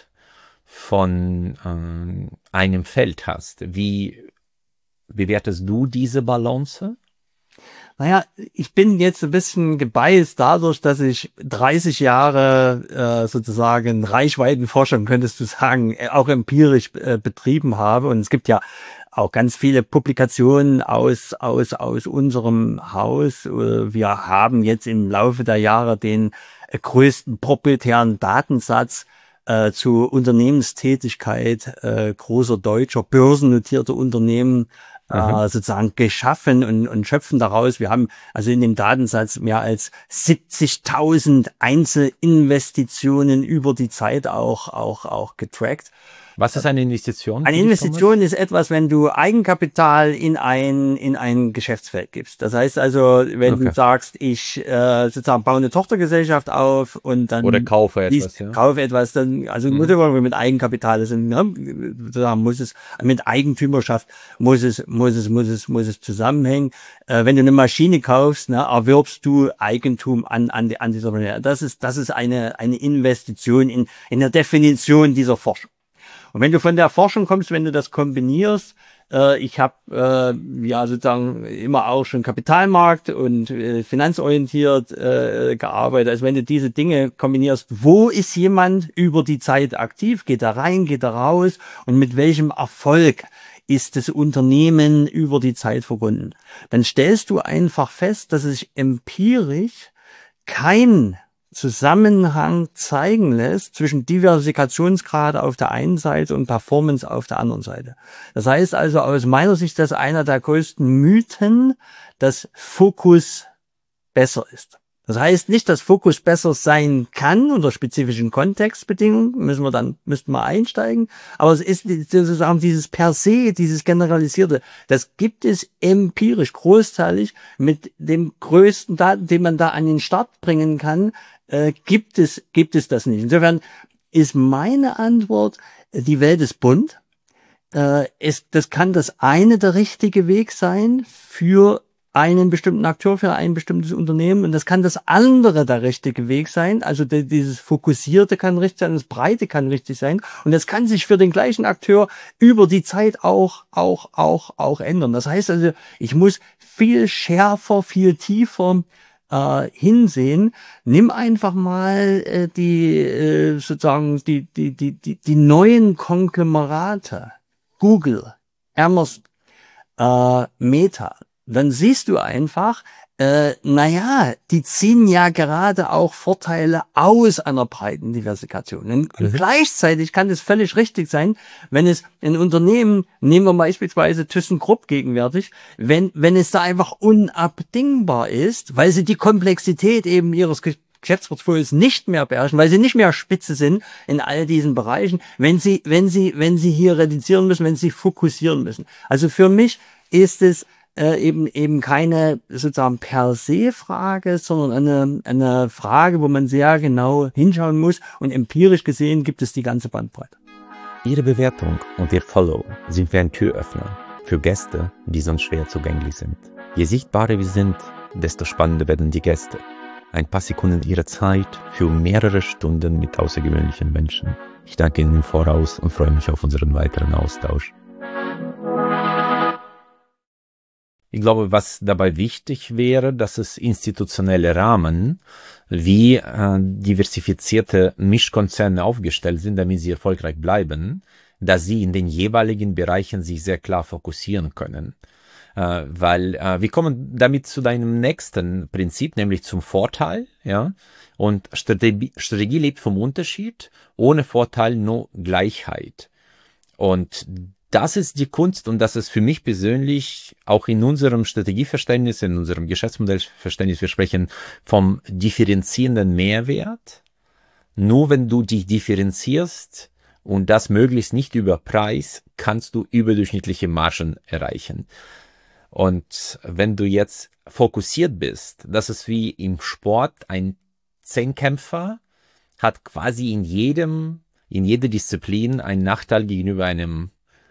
von einem Feld hast. Wie bewertest du diese Balance? Naja, ich bin jetzt ein bisschen gebiased dadurch, dass ich 30 Jahre sozusagen Reichweitenforschung, könntest du sagen, auch empirisch betrieben habe. Und es gibt ja auch ganz viele Publikationen aus unserem Haus. Wir haben jetzt im Laufe der Jahre den größten proprietären Datensatz zu Unternehmenstätigkeit großer deutscher börsennotierter Unternehmen sozusagen geschaffen und schöpfen daraus. Wir haben also in dem Datensatz mehr als 70.000 Einzelinvestitionen über die Zeit auch getrackt. Was ist eine Investition? Eine Investition ist etwas, wenn du Eigenkapital in ein Geschäftsfeld gibst. Das heißt also, wenn du sagst, ich sozusagen baue eine Tochtergesellschaft auf und dann oder kaufe etwas, kaufe etwas, dann also nur mit Eigenkapital, das sind, sozusagen muss es mit Eigentümerschaft muss es zusammenhängen. Wenn du eine Maschine kaufst, erwirbst du Eigentum an dieser Maschine. Das ist eine Investition in der Definition dieser Forschung. Und wenn du von der Forschung kommst, wenn du das kombinierst, ich habe sozusagen immer auch schon Kapitalmarkt und finanzorientiert gearbeitet. Also wenn du diese Dinge kombinierst, wo ist jemand über die Zeit aktiv? Geht er rein, geht er raus? Und mit welchem Erfolg ist das Unternehmen über die Zeit verbunden? Dann stellst du einfach fest, dass es sich empirisch kein Zusammenhang zeigen lässt zwischen Diversifikationsgrad auf der einen Seite und Performance auf der anderen Seite. Das heißt also aus meiner Sicht, dass einer der größten Mythen, dass Fokus besser ist. Das heißt nicht, dass Fokus besser sein kann unter spezifischen Kontextbedingungen, müssten wir einsteigen, aber es ist sozusagen dieses per se, dieses Generalisierte, das gibt es empirisch großteilig mit dem größten Daten, den man da an den Start bringen kann, gibt es das nicht. Insofern ist meine Antwort, die Welt ist bunt. Das kann das eine der richtige Weg sein für einen bestimmten Akteur, für ein bestimmtes Unternehmen, und das kann das andere der richtige Weg sein. Also dieses Fokussierte kann richtig sein, das Breite kann richtig sein, und das kann sich für den gleichen Akteur über die Zeit auch ändern. Das heißt also, ich muss viel schärfer, viel tiefer hinsehen. Nimm einfach mal die neuen Konglomerate, Google, Amazon, Meta. Dann siehst du einfach, die ziehen ja gerade auch Vorteile aus einer breiten Diversifikation. Und gleichzeitig kann es völlig richtig sein, wenn es ein Unternehmen, nehmen wir beispielsweise ThyssenKrupp gegenwärtig, wenn es da einfach unabdingbar ist, weil sie die Komplexität eben ihres Geschäftsportfolios nicht mehr beherrschen, weil sie nicht mehr Spitze sind in all diesen Bereichen, wenn sie hier reduzieren müssen, wenn sie fokussieren müssen. Also für mich ist es eben keine sozusagen per se Frage, sondern eine Frage, wo man sehr genau hinschauen muss, und empirisch gesehen gibt es die ganze Bandbreite. Ihre Bewertung und Ihr Follow sind wie ein Türöffner für Gäste, die sonst schwer zugänglich sind. Je sichtbarer wir sind, desto spannender werden die Gäste. Ein paar Sekunden Ihrer Zeit für mehrere Stunden mit außergewöhnlichen Menschen. Ich danke Ihnen im Voraus und freue mich auf unseren weiteren Austausch. Ich glaube, was dabei wichtig wäre, dass es institutionelle Rahmen wie diversifizierte Mischkonzerne aufgestellt sind, damit sie erfolgreich bleiben, dass sie in den jeweiligen Bereichen sich sehr klar fokussieren können. Weil wir kommen damit zu deinem nächsten Prinzip, nämlich zum Vorteil, ja. Und Strategie lebt vom Unterschied, ohne Vorteil nur Gleichheit. Und das ist die Kunst und das ist für mich persönlich auch in unserem Strategieverständnis, in unserem Geschäftsmodellverständnis, wir sprechen vom differenzierenden Mehrwert. Nur wenn du dich differenzierst und das möglichst nicht über Preis, kannst du überdurchschnittliche Margen erreichen. Und wenn du jetzt fokussiert bist, das ist wie im Sport, ein Zehnkämpfer hat quasi in jeder Disziplin einen Nachteil gegenüber einem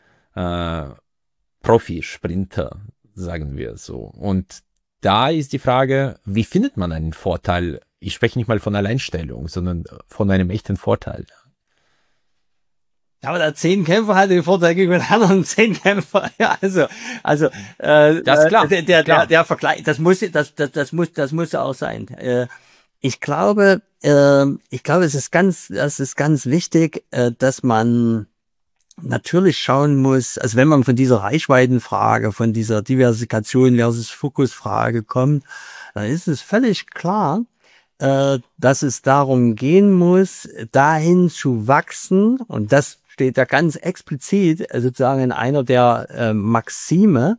Profisprinter, sagen wir so. Und da ist die Frage, wie findet man einen Vorteil? Ich spreche nicht mal von Alleinstellung, sondern von einem echten Vorteil. Ja, aber der Zehnkämpfer hat den Vorteil gegenüber den anderen Zehnkämpfer. Ja, das ist klar. Der Vergleich, das muss auch sein. Ich glaube, es ist ganz wichtig, dass man natürlich schauen muss, also wenn man von dieser Reichweitenfrage, von dieser Diversifikation versus Fokusfrage kommt, dann ist es völlig klar, dass es darum gehen muss, dahin zu wachsen, und das steht da ganz explizit sozusagen in einer der Maxime,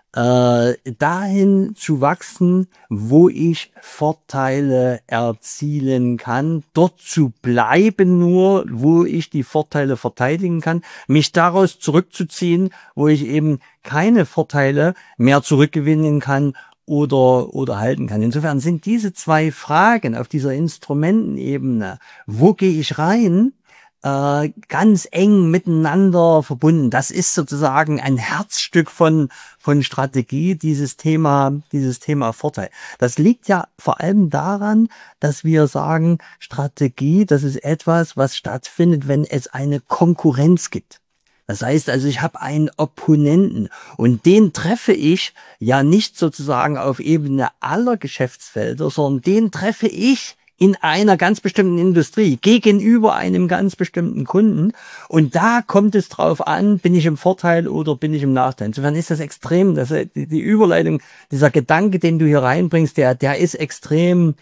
dahin zu wachsen, wo ich Vorteile erzielen kann, dort zu bleiben nur, wo ich die Vorteile verteidigen kann, mich daraus zurückzuziehen, wo ich eben keine Vorteile mehr zurückgewinnen kann oder halten kann. Insofern sind diese zwei Fragen auf dieser Instrumentenebene, wo gehe ich rein, ganz eng miteinander verbunden. Das ist sozusagen ein Herzstück von Strategie, dieses Thema Vorteil. Das liegt ja vor allem daran, dass wir sagen, Strategie, das ist etwas, was stattfindet, wenn es eine Konkurrenz gibt. Das heißt also, ich habe einen Opponenten und den treffe ich ja nicht sozusagen auf Ebene aller Geschäftsfelder, sondern den treffe ich in einer ganz bestimmten Industrie, gegenüber einem ganz bestimmten Kunden. Und da kommt es drauf an, bin ich im Vorteil oder bin ich im Nachteil. Insofern ist das extrem, die Überleitung, dieser Gedanke, den du hier reinbringst, der ist extrem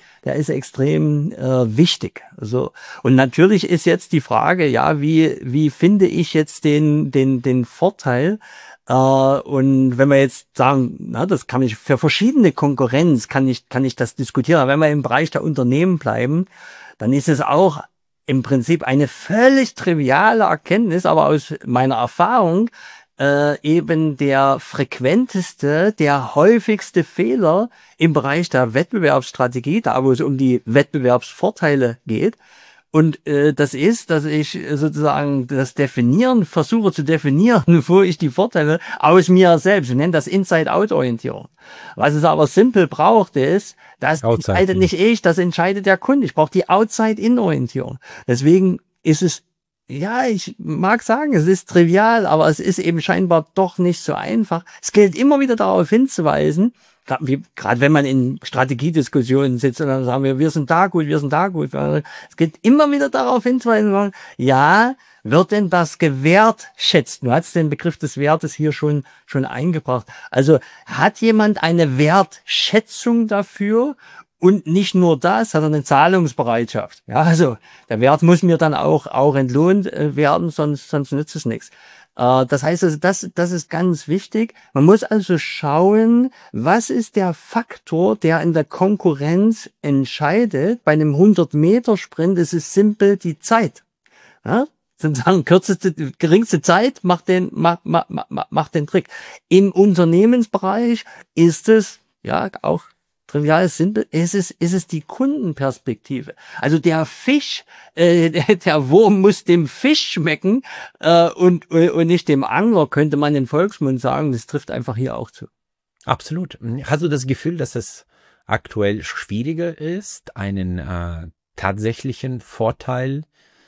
wichtig. Also, und natürlich ist jetzt die Frage, ja, wie finde ich jetzt den Vorteil? Und wenn wir jetzt sagen, na, das kann ich für verschiedene Konkurrenz, kann ich das diskutieren. Aber wenn wir im Bereich der Unternehmen bleiben, dann ist es auch im Prinzip eine völlig triviale Erkenntnis, aber aus meiner Erfahrung eben der frequenteste, der häufigste Fehler im Bereich der Wettbewerbsstrategie, da wo es um die Wettbewerbsvorteile geht. Und das ist, dass ich sozusagen versuche zu definieren, wo ich die Vorteile aus mir selbst, wir nennen das Inside-Out-Orientierung. Was es aber simpel braucht, ist, das entscheidet nicht ich, das entscheidet der Kunde. Ich brauche die Outside-In-Orientierung. Deswegen ist es, ja, ich mag sagen, es ist trivial, aber es ist eben scheinbar doch nicht so einfach. Es gilt immer wieder darauf hinzuweisen, gerade wenn man in Strategiediskussionen sitzt und dann sagen wir sind da gut. Es geht immer wieder darauf hinzuweisen, ja, wird denn das gewertschätzt? Du hast den Begriff des Wertes hier schon eingebracht. Also hat jemand eine Wertschätzung dafür? Und nicht nur das, hat er eine Zahlungsbereitschaft. Ja, also der Wert muss mir dann auch entlohnt werden, sonst nützt es nichts. Das heißt also, das ist ganz wichtig. Man muss also schauen, was ist der Faktor, der in der Konkurrenz entscheidet. Bei einem 100-Meter-Sprint ist es simpel die Zeit. Ja? Sozusagen geringste Zeit macht den Trick. Im Unternehmensbereich ist es ja auch trivial, simpel, ist es die Kundenperspektive. Also der Fisch, der Wurm muss dem Fisch schmecken und nicht dem Angler, könnte man in Volksmund sagen. Das trifft einfach hier auch zu. Absolut. Hast du das Gefühl, dass es aktuell schwieriger ist, einen tatsächlichen Vorteil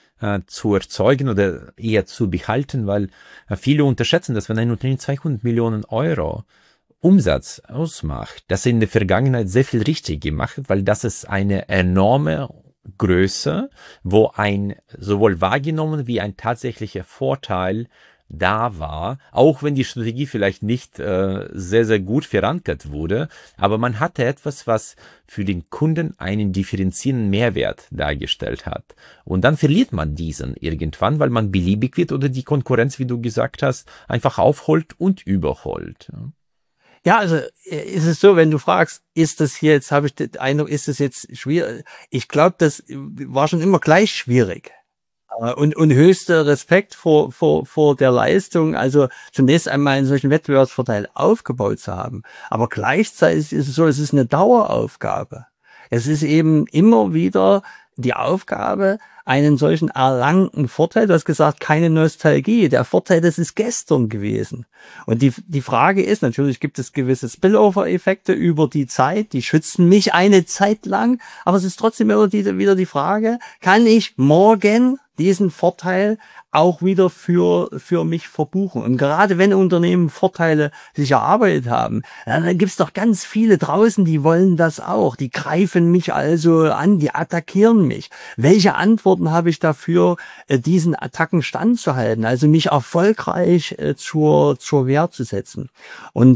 zu erzeugen oder eher zu behalten, weil viele unterschätzen, dass wenn ein Unternehmen 200 Millionen Euro Umsatz ausmacht, dass er in der Vergangenheit sehr viel richtig gemacht hat, weil das ist eine enorme Größe, wo ein sowohl wahrgenommen wie ein tatsächlicher Vorteil da war, auch wenn die Strategie vielleicht nicht sehr, sehr gut verankert wurde, aber man hatte etwas, was für den Kunden einen differenzierenden Mehrwert dargestellt hat. Und dann verliert man diesen irgendwann, weil man beliebig wird oder die Konkurrenz, wie du gesagt hast, einfach aufholt und überholt. Ja, also ist es so, wenn du fragst, ist das hier, jetzt habe ich den Eindruck, ist das jetzt schwierig? Ich glaube, das war schon immer gleich schwierig. Und höchster Respekt vor der Leistung, also zunächst einmal einen solchen Wettbewerbsvorteil aufgebaut zu haben. Aber gleichzeitig ist es so, es ist eine Daueraufgabe. Es ist eben immer wieder die Aufgabe, einen solchen erlangten Vorteil, du hast gesagt, keine Nostalgie, der Vorteil, das ist gestern gewesen. Und die Frage ist, natürlich gibt es gewisse Spillover-Effekte über die Zeit, die schützen mich eine Zeit lang, aber es ist trotzdem immer wieder die Frage, kann ich morgen diesen Vorteil auch wieder für mich verbuchen? Und gerade wenn Unternehmen Vorteile sich erarbeitet haben, dann gibt's doch ganz viele draußen, die wollen das auch. Die greifen mich also an, die attackieren mich. Welche Antworten habe ich dafür, diesen Attacken standzuhalten? Also mich erfolgreich zur Wehr zu setzen. Und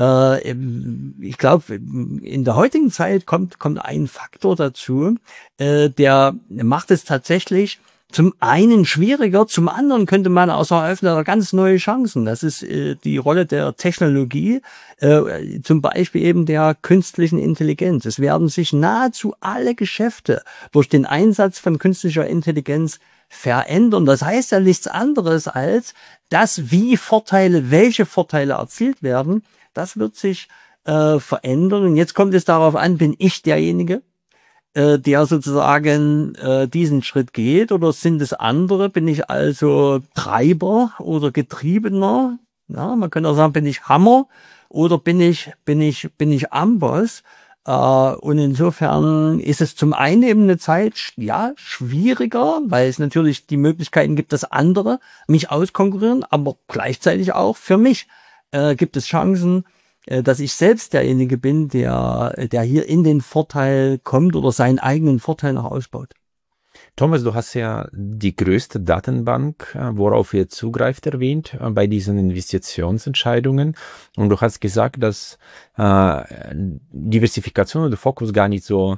ich glaube, in der heutigen Zeit kommt ein Faktor dazu, der macht es tatsächlich zum einen schwieriger, zum anderen könnte man auch sagen, eröffnet er ganz neue Chancen. Das ist die Rolle der Technologie, zum Beispiel eben der künstlichen Intelligenz. Es werden sich nahezu alle Geschäfte durch den Einsatz von künstlicher Intelligenz verändern. Das heißt ja nichts anderes als, dass welche Vorteile erzielt werden, das wird sich verändern. Und jetzt kommt es darauf an, bin ich derjenige, der sozusagen diesen Schritt geht, oder sind es andere? Bin ich also Treiber oder Getriebener? Ja, man könnte auch sagen, bin ich Hammer oder bin ich Amboss? Und insofern ist es zum einen eben eine Zeit, ja, schwieriger, weil es natürlich die Möglichkeiten gibt, dass andere mich auskonkurrieren, aber gleichzeitig auch für mich gibt es Chancen, dass ich selbst derjenige bin, der hier in den Vorteil kommt oder seinen eigenen Vorteil noch ausbaut. Thomas, du hast ja die größte Datenbank, worauf ihr zugreift, erwähnt, bei diesen Investitionsentscheidungen. Und du hast gesagt, dass Diversifikation oder Fokus gar nicht so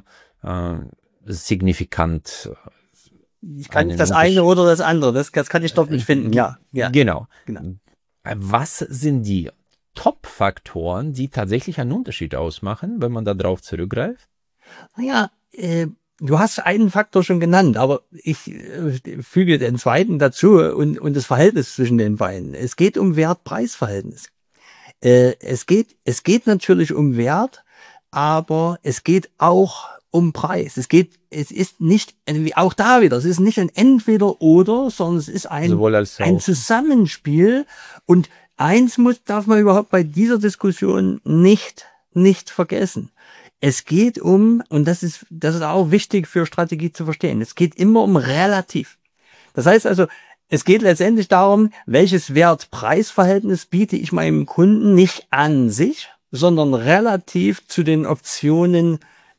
signifikant. Ich kann nicht das eine oder das andere, das kann ich doch nicht finden, ja. Genau. Was sind die Top-Faktoren, die tatsächlich einen Unterschied ausmachen, wenn man da drauf zurückgreift? Naja, du hast einen Faktor schon genannt, aber ich füge den zweiten dazu und das Verhältnis zwischen den beiden. Es geht um Wert-Preis-Verhältnis. Es geht natürlich um Wert, aber es geht auch um Preis. Es ist nicht, auch da wieder, es ist nicht ein Entweder-Oder, sondern es ist ein Zusammenspiel. Und eins darf man überhaupt bei dieser Diskussion nicht vergessen. Es geht und das ist auch wichtig für Strategie zu verstehen, es geht immer um relativ. Das heißt also, es geht letztendlich darum, welches Wert-Preis-Verhältnis biete ich meinem Kunden nicht an sich, sondern relativ zu den Optionen,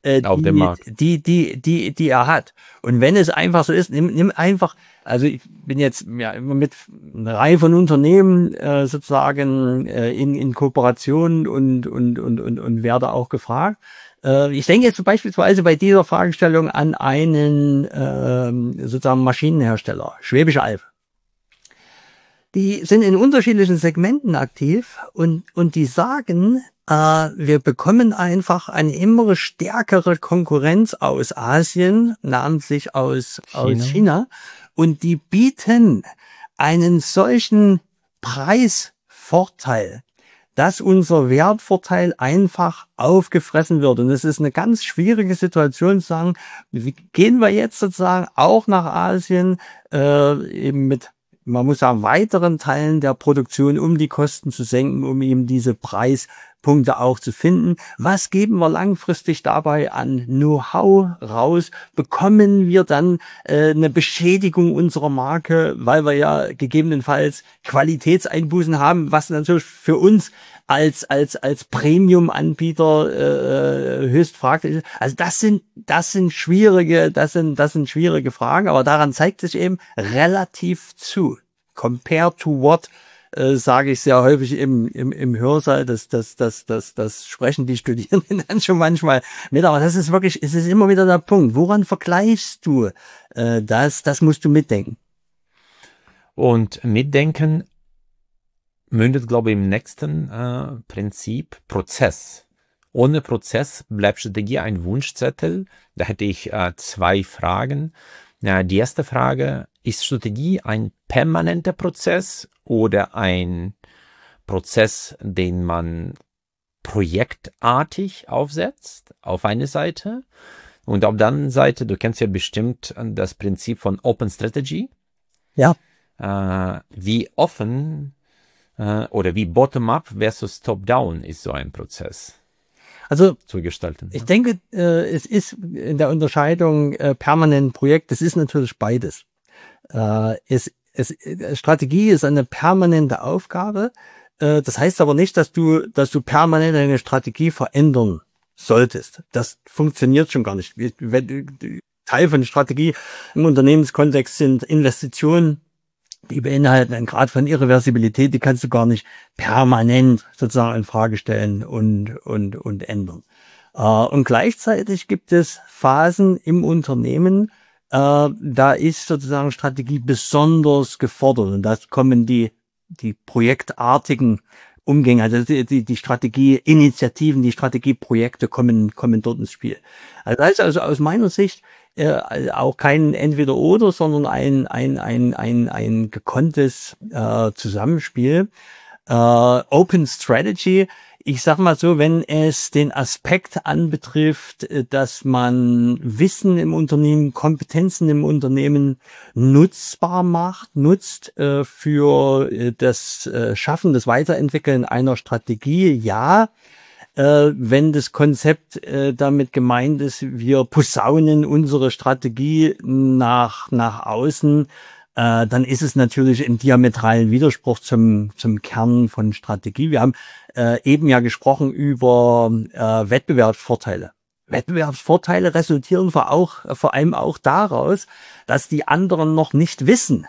die er hat. Und wenn es einfach so ist, nimm einfach, also ich bin jetzt immer mit einer Reihe von Unternehmen sozusagen in Kooperation und werde auch gefragt. Ich denke jetzt beispielsweise bei dieser Fragestellung an einen sozusagen Maschinenhersteller, Schwäbische Alb. Die sind in unterschiedlichen Segmenten aktiv und die sagen, wir bekommen einfach eine immer stärkere Konkurrenz aus Asien, namentlich aus China, und die bieten einen solchen Preisvorteil, dass unser Wertvorteil einfach aufgefressen wird. Und es ist eine ganz schwierige Situation zu sagen, wie gehen wir jetzt sozusagen auch nach Asien eben mit, man muss sagen, weiteren Teilen der Produktion, um die Kosten zu senken, um eben diese Punkte auch zu finden. Was geben wir langfristig dabei an Know-how raus? Bekommen wir dann eine Beschädigung unserer Marke, weil wir ja gegebenenfalls Qualitätseinbußen haben, was natürlich für uns als Premium-Anbieter höchst fraglich ist. Also das sind schwierige Fragen, aber daran zeigt sich eben relativ zu. Compared to what, sage ich sehr häufig im Hörsaal, das sprechen die Studierenden dann schon manchmal mit, aber das ist wirklich, es ist immer wieder der Punkt. Woran vergleichst du das? Das musst du mitdenken. Und mitdenken mündet, glaube ich, im nächsten Prinzip Prozess. Ohne Prozess bleibt Strategie ein Wunschzettel. Da hätte ich 2 Fragen. Die erste Frage, ist Strategie ein permanenter Prozess oder ein Prozess, den man projektartig aufsetzt, auf eine Seite? Und auf der anderen Seite, du kennst ja bestimmt das Prinzip von Open Strategy. Ja. Wie offen oder wie bottom-up versus top-down ist so ein Prozess? Also zu gestalten. Ich denke, es ist in der Unterscheidung permanent Projekt, das ist natürlich beides. Strategie ist eine permanente Aufgabe. Das heißt aber nicht, dass du permanent eine Strategie verändern solltest. Das funktioniert schon gar nicht. Teil von Strategie im Unternehmenskontext sind Investitionen, die beinhalten einen Grad von Irreversibilität, die kannst du gar nicht permanent sozusagen in Frage stellen und ändern. Und gleichzeitig gibt es Phasen im Unternehmen, da ist sozusagen Strategie besonders gefordert und da kommen die projektartigen Umgänge, also die Strategieinitiativen, die Strategieprojekte kommen dort ins Spiel. Also das heißt also aus meiner Sicht auch kein Entweder-Oder, sondern ein gekonntes Zusammenspiel. Open Strategy, ich sag mal so, wenn es den Aspekt anbetrifft, dass man Wissen im Unternehmen, Kompetenzen im Unternehmen nutzbar nutzt für das Schaffen, das Weiterentwickeln einer Strategie, ja. Wenn das Konzept damit gemeint ist, wir posaunen unsere Strategie nach außen, dann ist es natürlich im diametralen Widerspruch zum Kern von Strategie. Wir haben eben ja gesprochen über Wettbewerbsvorteile. Wettbewerbsvorteile resultieren vor allem auch daraus, dass die anderen noch nicht wissen,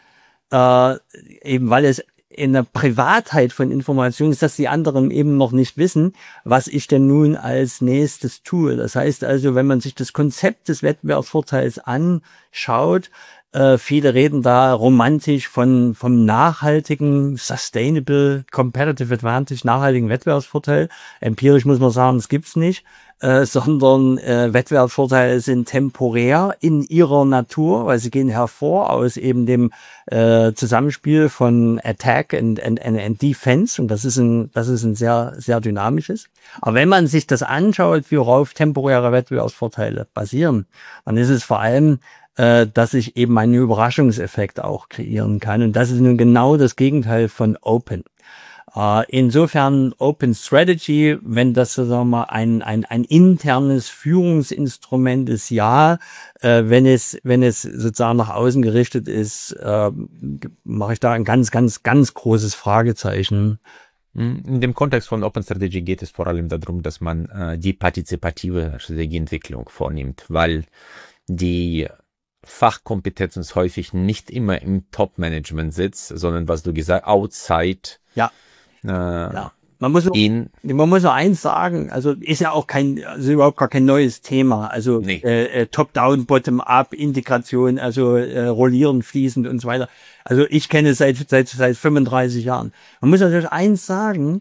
eben weil es in der Privatheit von Informationen ist, dass die anderen eben noch nicht wissen, was ich denn nun als nächstes tue. Das heißt also, wenn man sich das Konzept des Wettbewerbsvorteils anschaut, viele reden da romantisch vom nachhaltigen, sustainable, competitive advantage, nachhaltigen Wettbewerbsvorteil. Empirisch muss man sagen, das gibt's nicht, sondern Wettbewerbsvorteile sind temporär in ihrer Natur, weil sie gehen hervor aus eben dem Zusammenspiel von Attack and Defense, und das ist ein sehr, sehr dynamisches. Aber wenn man sich das anschaut, worauf temporäre Wettbewerbsvorteile basieren, dann ist es vor allem, dass ich eben einen Überraschungseffekt auch kreieren kann. Und das ist nun genau das Gegenteil von Open. Insofern Open Strategy, wenn das sozusagen mal ein internes Führungsinstrument ist, ja. Wenn es sozusagen nach außen gerichtet ist, mache ich da ein ganz, ganz, ganz großes Fragezeichen. In dem Kontext von Open Strategy geht es vor allem darum, dass man die partizipative Strategieentwicklung vornimmt, weil die Fachkompetenz häufig nicht immer im Top-Management sitzt, sondern was du gesagt hast, outside. Ja. Ja. Man muss nur eins sagen, also ist ja auch überhaupt gar kein neues Thema. Also nee. Top-down, Bottom-up, Integration, also rollieren, fließend und so weiter. Also ich kenne es seit 35 Jahren. Man muss natürlich eins sagen,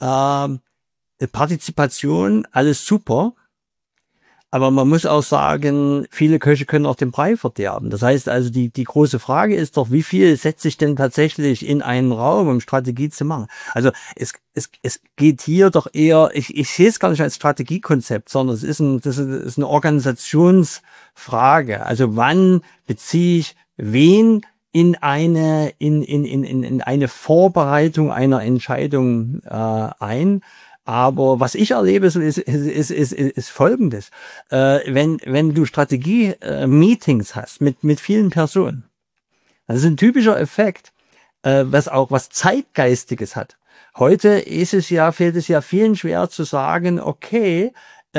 Partizipation, alles super. Aber man muss auch sagen, viele Köche können auch den Brei verderben. Das heißt also, die große Frage ist doch, wie viel setze ich denn tatsächlich in einen Raum, um Strategie zu machen? Also es geht hier doch eher, ich sehe es gar nicht als Strategiekonzept, sondern das ist eine Organisationsfrage. Also wann beziehe ich wen in eine Vorbereitung einer Entscheidung ein? Aber was ich erlebe, ist Folgendes. Wenn du Strategie-Meetings hast mit vielen Personen, das ist ein typischer Effekt, was Zeitgeistiges hat. Heute fällt es ja vielen schwer zu sagen, okay,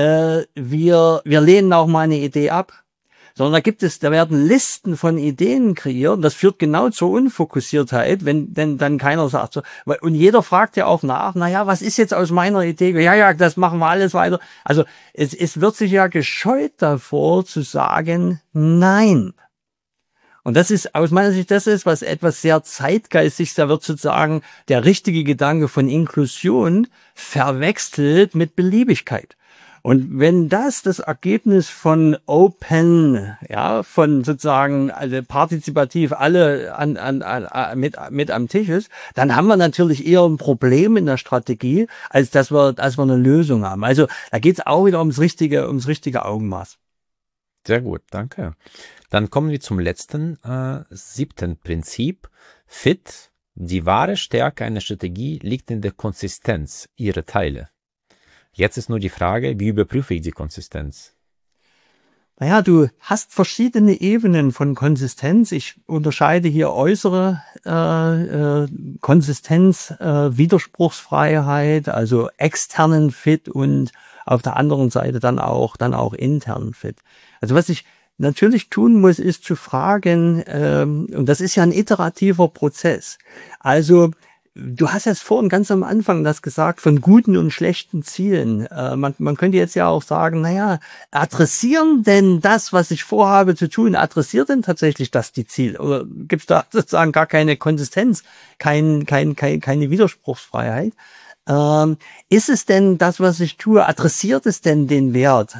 wir lehnen auch mal eine Idee ab. Sondern da werden Listen von Ideen kreiert. Das führt genau zur Unfokussiertheit, wenn denn dann keiner sagt so. Und jeder fragt ja auch nach, naja, was ist jetzt aus meiner Idee? Ja, das machen wir alles weiter. Also es wird sich ja gescheut davor zu sagen, nein. Und das ist aus meiner Sicht, was etwas sehr Zeitgeistiges, da wird sozusagen der richtige Gedanke von Inklusion verwechselt mit Beliebigkeit. Und wenn das Ergebnis von Open, ja, von sozusagen also partizipativ alle mit am Tisch ist, dann haben wir natürlich eher ein Problem in der Strategie, als dass wir eine Lösung haben. Also da geht es auch wieder ums richtige Augenmaß. Sehr gut, danke. Dann kommen wir zum letzten 7. Prinzip. Fit. Die wahre Stärke einer Strategie liegt in der Konsistenz ihrer Teile. Jetzt ist nur die Frage, wie überprüfe ich die Konsistenz? Naja, du hast verschiedene Ebenen von Konsistenz. Ich unterscheide hier äußere Konsistenz, Widerspruchsfreiheit, also externen Fit und auf der anderen Seite dann auch internen Fit. Also was ich natürlich tun muss, ist zu fragen, und das ist ja ein iterativer Prozess. Also du hast jetzt vorhin ganz am Anfang das gesagt von guten und schlechten Zielen. Man könnte jetzt ja auch sagen, naja, adressieren denn das, was ich vorhabe zu tun, adressiert denn tatsächlich das die Ziele? Oder gibt es da sozusagen gar keine Konsistenz, keine Widerspruchsfreiheit? Ist es denn das, was ich tue, adressiert es denn den Wert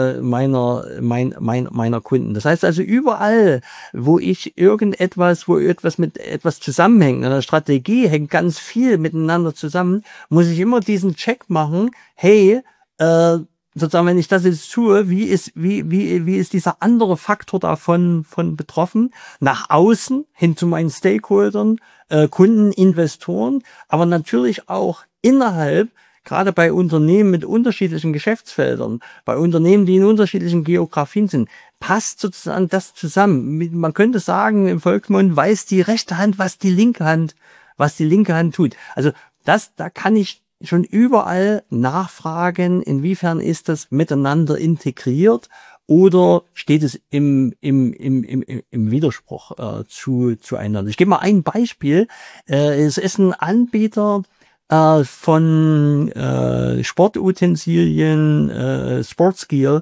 meiner Kunden? Das heißt also überall, wo etwas mit etwas zusammenhängt, eine Strategie hängt ganz viel miteinander zusammen, muss ich immer diesen Check machen, hey, sozusagen, wenn ich das jetzt tue, wie ist dieser andere Faktor davon betroffen? Nach außen, hin zu meinen Stakeholdern, Kunden, Investoren, aber natürlich auch innerhalb, gerade bei Unternehmen mit unterschiedlichen Geschäftsfeldern, bei Unternehmen, die in unterschiedlichen Geografien sind, passt sozusagen das zusammen. Man könnte sagen, im Volksmund weiß die rechte Hand, was die linke Hand tut. Also da kann ich schon überall nachfragen, inwiefern ist das miteinander integriert oder steht es im Widerspruch zueinander. Ich gebe mal ein Beispiel. Es ist ein Anbieter von Sportutensilien, Sportsgear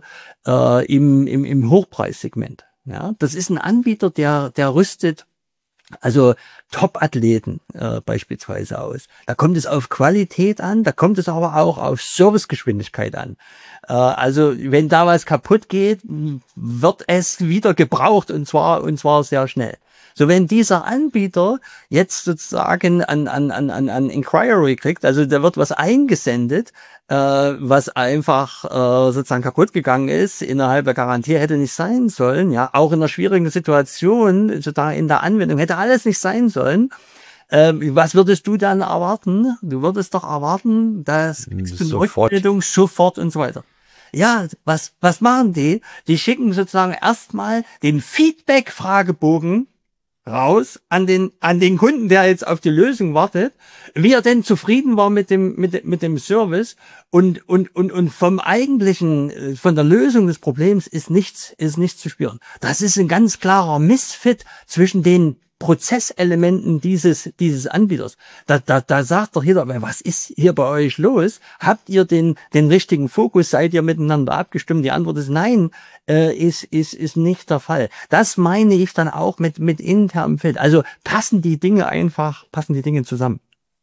im Hochpreissegment. Ja, das ist ein Anbieter, der rüstet also Top-Athleten beispielsweise aus. Da kommt es auf Qualität an, da kommt es aber auch auf Servicegeschwindigkeit an. Also wenn da was kaputt geht, wird es wieder gebraucht und zwar sehr schnell. So, wenn dieser Anbieter jetzt sozusagen an Inquiry kriegt, also da wird was eingesendet, was einfach sozusagen kaputt gegangen ist, innerhalb der Garantie hätte nicht sein sollen, ja, auch in einer schwierigen Situation, sozusagen in der Anwendung, hätte alles nicht sein sollen. Was würdest du dann erwarten? Du würdest doch erwarten, dass Rückmeldung sofort und so weiter. Ja, was machen die? Die schicken sozusagen erstmal den Feedback-Fragebogen raus an den Kunden, der jetzt auf die Lösung wartet, wie er denn zufrieden war mit dem Service und vom eigentlichen, von der Lösung des Problems ist nichts zu spüren. Das ist ein ganz klarer Missfit zwischen den Prozesselementen dieses Anbieters. Da sagt doch jeder, was ist hier bei euch los? Habt ihr den richtigen Fokus? Seid ihr miteinander abgestimmt? Die Antwort ist nein, ist nicht der Fall. Das meine ich dann auch mit internem Feld. Also passen die Dinge zusammen.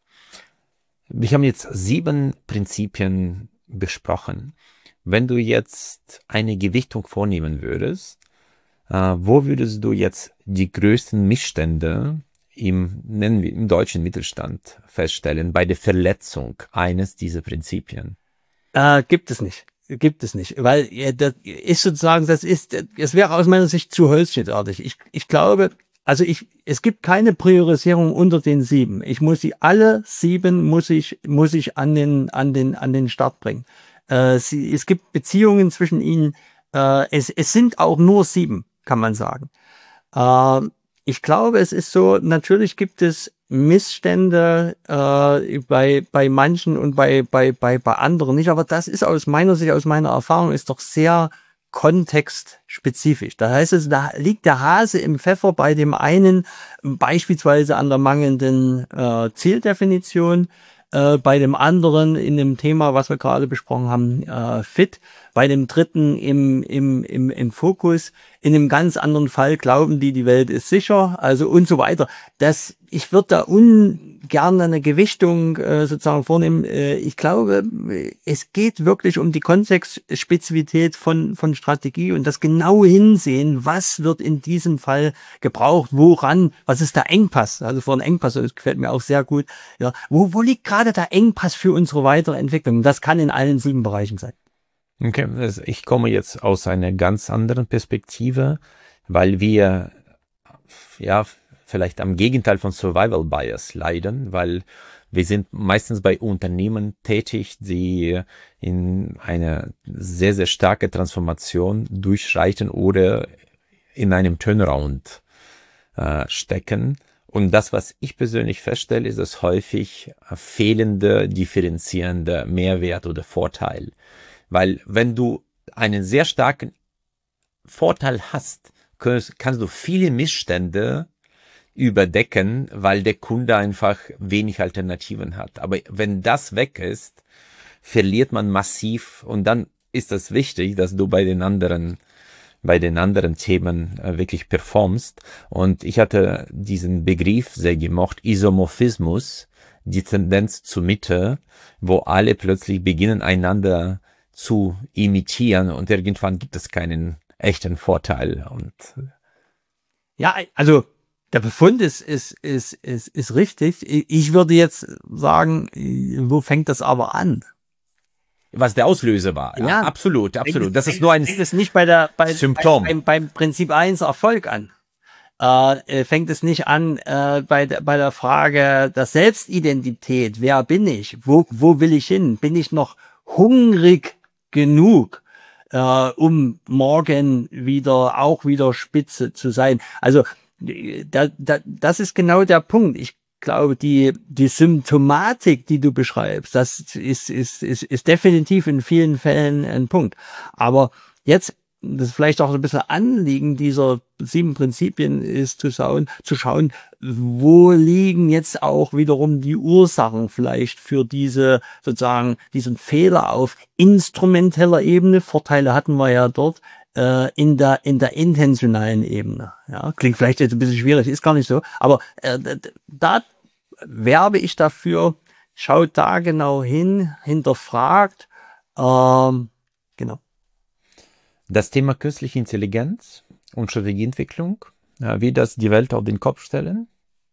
Wir haben jetzt 7 Prinzipien besprochen. Wenn du jetzt eine Gewichtung vornehmen würdest, wo würdest du jetzt die größten Missstände im deutschen Mittelstand feststellen bei der Verletzung eines dieser Prinzipien? Gibt es nicht, weil das ist sozusagen, es wäre aus meiner Sicht zu holzschnittartig. Ich glaube, es gibt keine Priorisierung unter den 7. Ich muss sie alle 7 muss ich an den Start bringen. Es gibt Beziehungen zwischen ihnen. Es sind auch nur 7, kann man sagen. Ich glaube, es ist so, natürlich gibt es Missstände bei manchen und bei anderen nicht, aber das ist aus meiner Sicht, aus meiner Erfahrung, ist doch sehr kontextspezifisch. Das heißt, da liegt der Hase im Pfeffer bei dem einen beispielsweise an der mangelnden Zieldefinition, bei dem anderen in dem Thema, was wir gerade besprochen haben, Fit, bei dem dritten im Fokus, in einem ganz anderen Fall glauben die Welt ist sicher, also und so weiter. Ich würde da ungern eine Gewichtung sozusagen vornehmen. Ich glaube, es geht wirklich um die Kontextspezifität von Strategie und das genaue Hinsehen, was wird in diesem Fall gebraucht, was ist der Engpass? Also vor einem Engpass, das gefällt mir auch sehr gut. Ja, wo liegt gerade der Engpass für unsere weitere Entwicklung? Das kann in allen 7 Bereichen sein. Okay, ich komme jetzt aus einer ganz anderen Perspektive, weil wir vielleicht am Gegenteil von Survival Bias leiden, weil wir sind meistens bei Unternehmen tätig, die in eine sehr, sehr starke Transformation durchschreiten oder in einem Turnaround stecken. Und das, was ich persönlich feststelle, ist, dass häufig fehlende, differenzierende Mehrwert oder Vorteil. Weil wenn du einen sehr starken Vorteil hast, kannst du viele Missstände überdecken, weil der Kunde einfach wenig Alternativen hat. Aber wenn das weg ist, verliert man massiv und dann ist es wichtig, dass du bei den anderen Themen wirklich performst. Und ich hatte diesen Begriff sehr gemocht, Isomorphismus, die Tendenz zur Mitte, wo alle plötzlich beginnen, einander zu imitieren und irgendwann gibt es keinen echten Vorteil. Und ja, also der Befund ist richtig. Ich würde jetzt sagen, wo fängt das aber an? Was der Auslöser war. Ja, absolut. Das ist nur ein nicht Symptom. Beim Prinzip 1 Erfolg an. Fängt es nicht an bei der Frage der Selbstidentität. Wer bin ich? Wo will ich hin? Bin ich noch hungrig genug, um morgen wieder Spitze zu sein? Also das ist genau der Punkt. Ich glaube, die Symptomatik, die du beschreibst, das ist definitiv in vielen Fällen ein Punkt. Aber jetzt, das ist vielleicht auch ein bisschen Anliegen dieser 7 Prinzipien ist zu schauen, wo liegen jetzt auch wiederum die Ursachen vielleicht für diesen Fehler auf instrumenteller Ebene. Vorteile hatten wir ja dort. In der intentionalen Ebene. Ja, klingt vielleicht jetzt ein bisschen schwierig, ist gar nicht so, aber da werbe ich dafür, schaut da genau hin, hinterfragt, genau. Das Thema künstliche Intelligenz und Strategieentwicklung, wird das die Welt auf den Kopf stellen?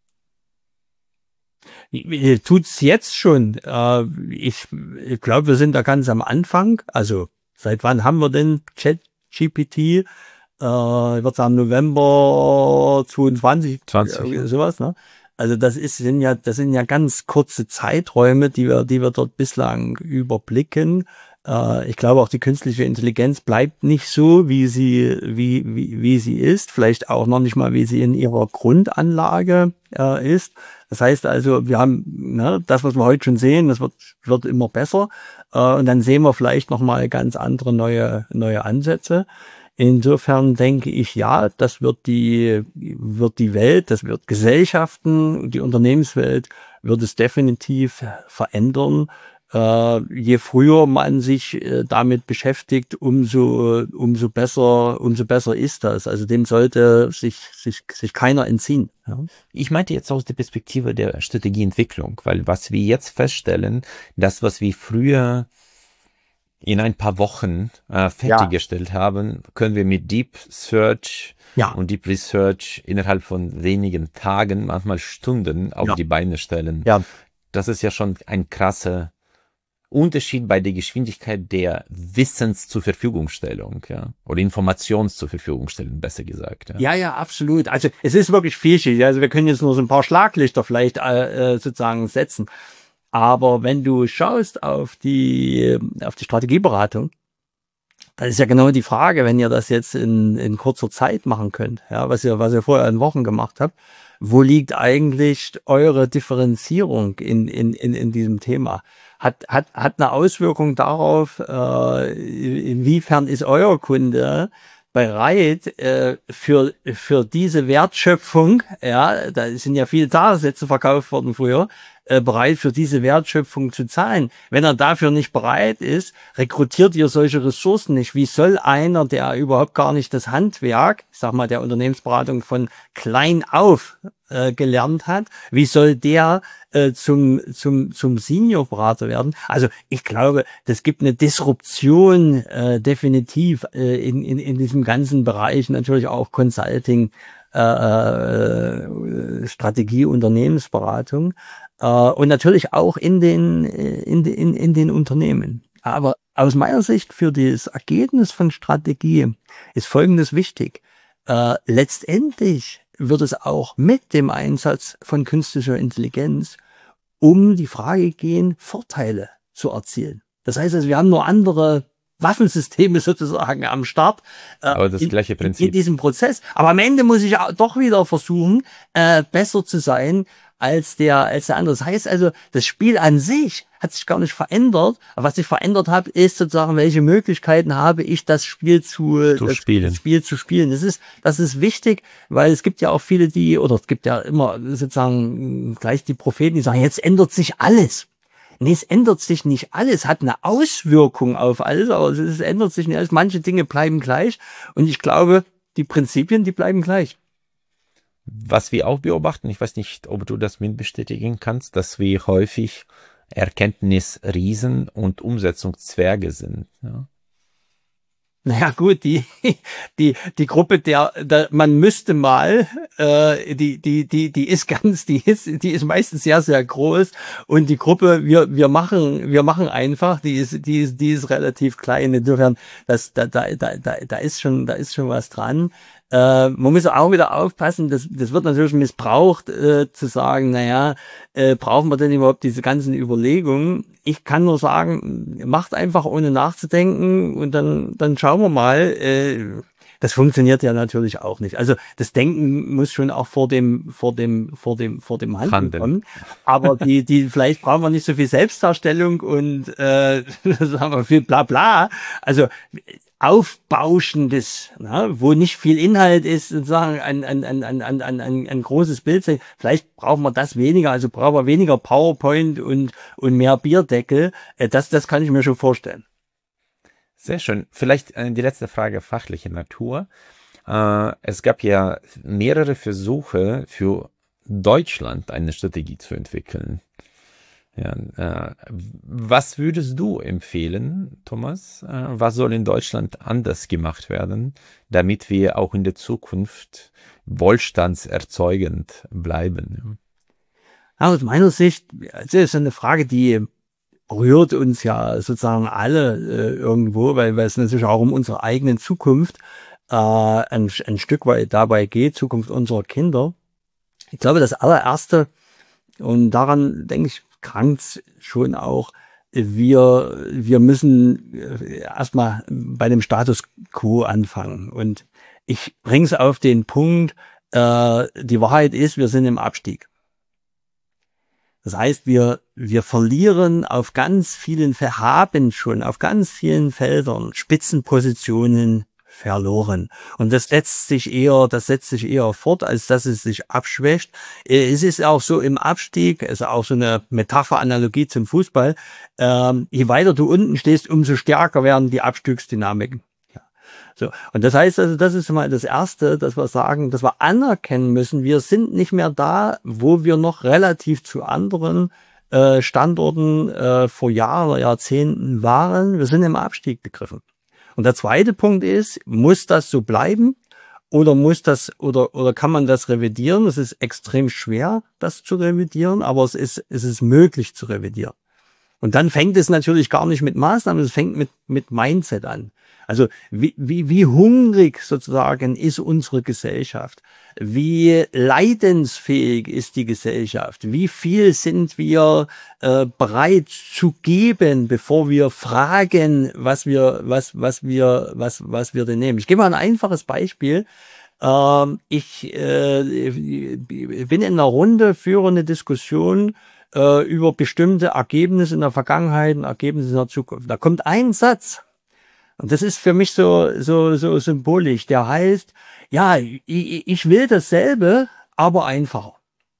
Tut's jetzt schon. Ich glaube, wir sind da ganz am Anfang. Also, seit wann haben wir denn ChatGPT? Ich würde sagen November 22, sowas, ne? Also das sind ja ganz kurze Zeiträume, die wir dort bislang überblicken. Ich glaube auch die künstliche Intelligenz bleibt nicht so, wie sie ist, vielleicht auch noch nicht mal, wie sie in ihrer Grundanlage ist. Das heißt also, wir haben das, was wir heute schon sehen, das wird immer besser. Und dann sehen wir vielleicht noch mal ganz andere neue Ansätze. Insofern denke ich, ja, das wird die Welt, das wird Gesellschaften, die Unternehmenswelt wird es definitiv verändern. Je früher man sich damit beschäftigt, umso besser ist das. Also dem sollte sich keiner entziehen. Ja. Ich meinte jetzt aus der Perspektive der Strategieentwicklung, weil was wir jetzt feststellen, das, was wir früher in ein paar Wochen fertiggestellt haben, können wir mit Deep Search und Deep Research innerhalb von wenigen Tagen, manchmal Stunden auf die Beine stellen. Ja. Das ist ja schon ein krasser Unterschied bei der Geschwindigkeit der Wissens zur Verfügungstellung, ja, oder Informations zur Verfügungstellung, besser gesagt. Ja. Ja, absolut. Also es ist wirklich vielschichtig. Also wir können jetzt nur so ein paar Schlaglichter vielleicht sozusagen setzen. Aber wenn du schaust auf die Strategieberatung, dann ist ja genau die Frage, wenn ihr das jetzt in kurzer Zeit machen könnt, ja, was ihr vorher in Wochen gemacht habt, wo liegt eigentlich eure Differenzierung in diesem Thema? Hat eine Auswirkung darauf, inwiefern ist euer Kunde bereit, für diese Wertschöpfung, ja, da sind ja viele Tagessätze verkauft worden früher, bereit für diese Wertschöpfung zu zahlen. Wenn er dafür nicht bereit ist, rekrutiert ihr solche Ressourcen nicht. Wie soll einer, der überhaupt gar nicht das Handwerk, ich sag mal, der Unternehmensberatung von klein auf gelernt hat, wie soll der zum Seniorberater werden? Also ich glaube, das gibt eine Disruption definitiv in diesem ganzen Bereich, natürlich auch Consulting, Strategie, Unternehmensberatung und natürlich auch in den Unternehmen. Aber aus meiner Sicht für das Ergebnis von Strategie ist Folgendes wichtig. Letztendlich wird es auch mit dem Einsatz von künstlicher Intelligenz um die Frage gehen, Vorteile zu erzielen. Das heißt also, wir haben nur andere Waffensysteme sozusagen am Start. Aber das gleiche Prinzip. In diesem Prozess. Aber am Ende muss ich doch wieder versuchen, besser zu sein als der andere. Das heißt also, das Spiel an sich hat sich gar nicht verändert. Aber was sich verändert hat, ist sozusagen, welche Möglichkeiten habe ich, das Spiel zu spielen. Das ist wichtig, weil es gibt ja auch viele, es gibt ja immer sozusagen gleich die Propheten, die sagen, jetzt ändert sich alles. Nee, es ändert sich nicht alles, hat eine Auswirkung auf alles, aber es ändert sich nicht alles. Manche Dinge bleiben gleich und ich glaube, die Prinzipien, die bleiben gleich. Was wir auch beobachten, ich weiß nicht, ob du das mit bestätigen kannst, dass wir häufig Erkenntnisriesen und Umsetzungszwerge sind. Ja. Naja gut, die Gruppe man müsste mal, die ist meistens sehr, sehr groß und die Gruppe, wir machen einfach, die ist relativ klein. Insofern, da ist schon was dran. Man muss auch wieder aufpassen, das wird natürlich missbraucht, zu sagen, naja, brauchen wir denn überhaupt diese ganzen Überlegungen? Ich kann nur sagen, macht einfach ohne nachzudenken und dann schauen wir mal. Das funktioniert ja natürlich auch nicht. Also das Denken muss schon auch vor dem Handeln kommen. Aber vielleicht brauchen wir nicht so viel Selbstdarstellung und sagen wir viel Blabla. Also Aufbauschendes, wo nicht viel Inhalt ist, sozusagen ein großes Bild. Vielleicht brauchen wir das weniger, also brauchen wir weniger PowerPoint und mehr Bierdeckel. Das kann ich mir schon vorstellen. Sehr schön. Vielleicht die letzte Frage fachlicher Natur. Es gab ja mehrere Versuche für Deutschland eine Strategie zu entwickeln. Ja, was würdest du empfehlen, Thomas? Was soll in Deutschland anders gemacht werden, damit wir auch in der Zukunft wohlstandserzeugend bleiben? Ja, aus meiner Sicht, das ist eine Frage, die rührt uns ja sozusagen alle irgendwo, weil es natürlich auch um unsere eigene Zukunft ein Stück weit dabei geht, Zukunft unserer Kinder. Ich glaube, das allererste, und daran denke ich, krankt schon auch, wir müssen erstmal bei dem Status quo anfangen. Und ich bringe es auf den Punkt, die Wahrheit ist, wir sind im Abstieg. Das heißt, wir verlieren auf ganz vielen auf ganz vielen Feldern Spitzenpositionen verloren. Und das setzt sich eher fort, als dass es sich abschwächt. Es ist auch so im Abstieg, ist auch so eine Metapher-Analogie zum Fußball. Je weiter du unten stehst, umso stärker werden die Abstiegsdynamiken. Ja. So. Und das heißt also, das ist mal das Erste, dass wir sagen, dass wir anerkennen müssen, wir sind nicht mehr da, wo wir noch relativ zu anderen Standorten vor Jahren oder Jahrzehnten waren. Wir sind im Abstieg begriffen. Und der zweite Punkt ist, muss das so bleiben oder oder kann man das revidieren? Es ist extrem schwer, das zu revidieren, aber es ist möglich zu revidieren. Und dann fängt es natürlich gar nicht mit Maßnahmen, es fängt mit Mindset an. Also wie hungrig sozusagen ist unsere Gesellschaft? Wie leidensfähig ist die Gesellschaft? Wie viel sind wir bereit zu geben, bevor wir fragen, was wir denn nehmen? Ich gebe mal ein einfaches Beispiel. Ich bin in einer Runde, führe eine Diskussion über bestimmte Ergebnisse in der Vergangenheit und Ergebnisse in der Zukunft. Da kommt ein Satz. Und das ist für mich so symbolisch. Der heißt, ja, ich will dasselbe, aber einfacher.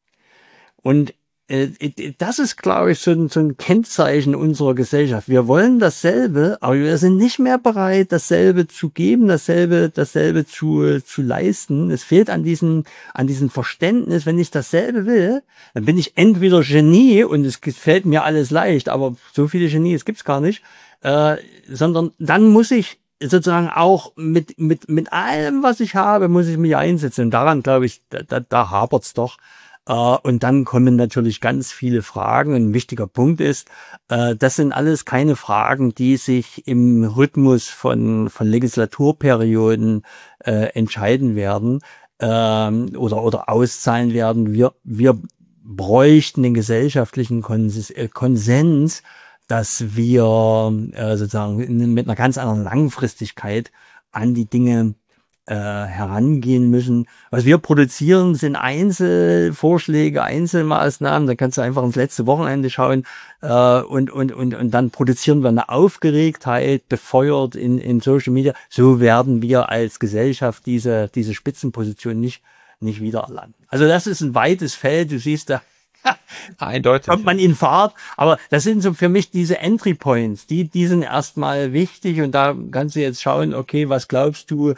Und das ist, glaube ich, so ein Kennzeichen unserer Gesellschaft. Wir wollen dasselbe, aber wir sind nicht mehr bereit, dasselbe zu geben, dasselbe zu leisten. Es fehlt an diesem Verständnis. Wenn ich dasselbe will, dann bin ich entweder Genie und es gefällt mir alles leicht, aber so viele Genies gibt's gar nicht. Sondern dann muss ich sozusagen auch mit allem, was ich habe, muss ich mich einsetzen. Und daran, glaube ich, da hapert's doch. Und dann kommen natürlich ganz viele Fragen. Ein wichtiger Punkt ist, das sind alles keine Fragen, die sich im Rhythmus von Legislaturperioden entscheiden werden oder auszahlen werden. Wir bräuchten den gesellschaftlichen Konsens, dass wir sozusagen mit einer ganz anderen Langfristigkeit an die Dinge herangehen müssen. Was wir produzieren, sind Einzelvorschläge, Einzelmaßnahmen. Da kannst du einfach ins letzte Wochenende schauen und dann produzieren wir eine Aufgeregtheit, befeuert in Social Media. So werden wir als Gesellschaft diese Spitzenposition nicht wieder erlangen. Also das ist ein weites Feld. Du siehst da, eindeutig kommt man in Fahrt, aber das sind so für mich diese Entry Points, die sind erstmal wichtig und da kannst du jetzt schauen, okay, was glaubst du,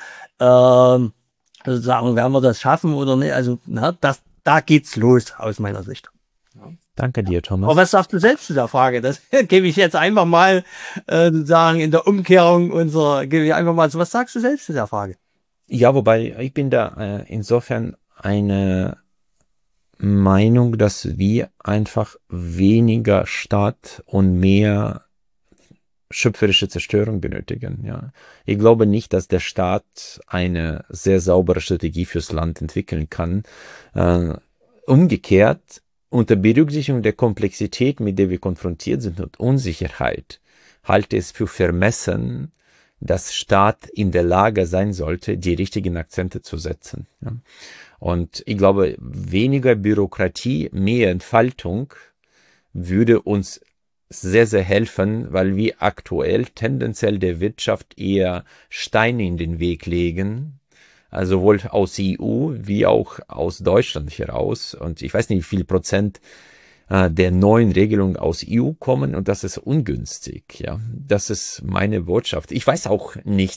sozusagen, werden wir das schaffen oder nicht? Also da geht's los aus meiner Sicht. Danke dir, Thomas. Aber was sagst du selbst zu der Frage? Das gebe ich jetzt einfach mal sozusagen in der Umkehrung gebe ich einfach mal so. Was sagst du selbst zu der Frage? Ja, wobei ich bin da insofern eine Meinung, dass wir einfach weniger Staat und mehr schöpferische Zerstörung benötigen. Ja, ich glaube nicht, dass der Staat eine sehr saubere Strategie fürs Land entwickeln kann. Umgekehrt, unter Berücksichtigung der Komplexität, mit der wir konfrontiert sind und Unsicherheit, halte es für vermessen, dass Staat in der Lage sein sollte, die richtigen Akzente zu setzen. Ja. Und ich glaube, weniger Bürokratie, mehr Entfaltung würde uns sehr, sehr helfen, weil wir aktuell tendenziell der Wirtschaft eher Steine in den Weg legen, also sowohl aus EU wie auch aus Deutschland heraus. Und ich weiß nicht, wie viel Prozent der neuen Regelungen aus EU kommen und das ist ungünstig. Ja, das ist meine Botschaft. Ich weiß auch nicht,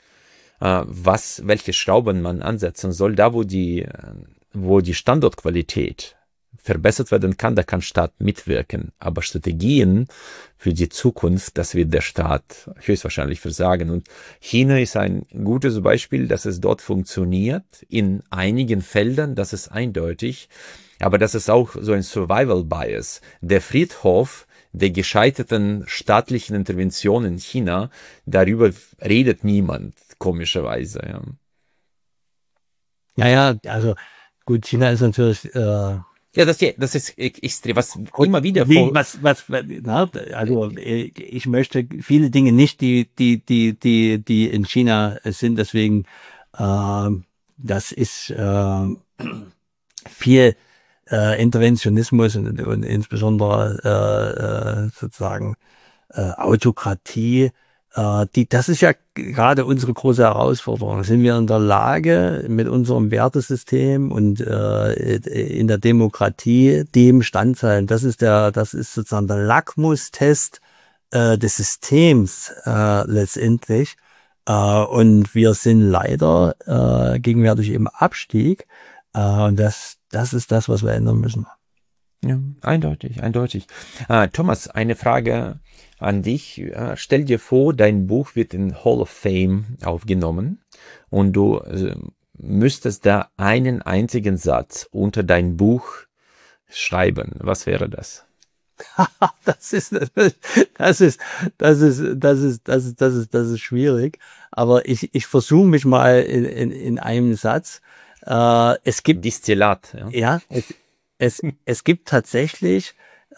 welche Schrauben man ansetzen soll. Da, wo die Standortqualität verbessert werden kann, da kann Staat mitwirken. Aber Strategien für die Zukunft, das wird der Staat höchstwahrscheinlich versagen. Und China ist ein gutes Beispiel, dass es dort funktioniert. In einigen Feldern, das ist eindeutig. Aber das ist auch so ein Survival Bias. Der Friedhof der gescheiterten staatlichen Interventionen in China, darüber redet niemand, komischerweise. Ja, also gut, China ist natürlich ja, das ist extrem, was immer wieder vor. Also ich möchte viele Dinge nicht, die in China sind, deswegen das ist viel Interventionismus und insbesondere sozusagen Autokratie. Das ist ja gerade unsere große Herausforderung. Sind wir in der Lage, mit unserem Wertesystem und in der Demokratie dem standzuhalten? Das ist sozusagen der Lackmustest des Systems letztendlich. Und wir sind leider gegenwärtig im Abstieg. Und das ist das, was wir ändern müssen. Ja, eindeutig. Thomas, eine Frage an dich. Stell dir vor, dein Buch wird in Hall of Fame aufgenommen und du müsstest da einen einzigen Satz unter dein Buch schreiben. Was wäre das? Das ist, das ist, das ist schwierig. Aber ich versuche mich mal in einem Satz. Es gibt, Destillat, ja. ja, es gibt tatsächlich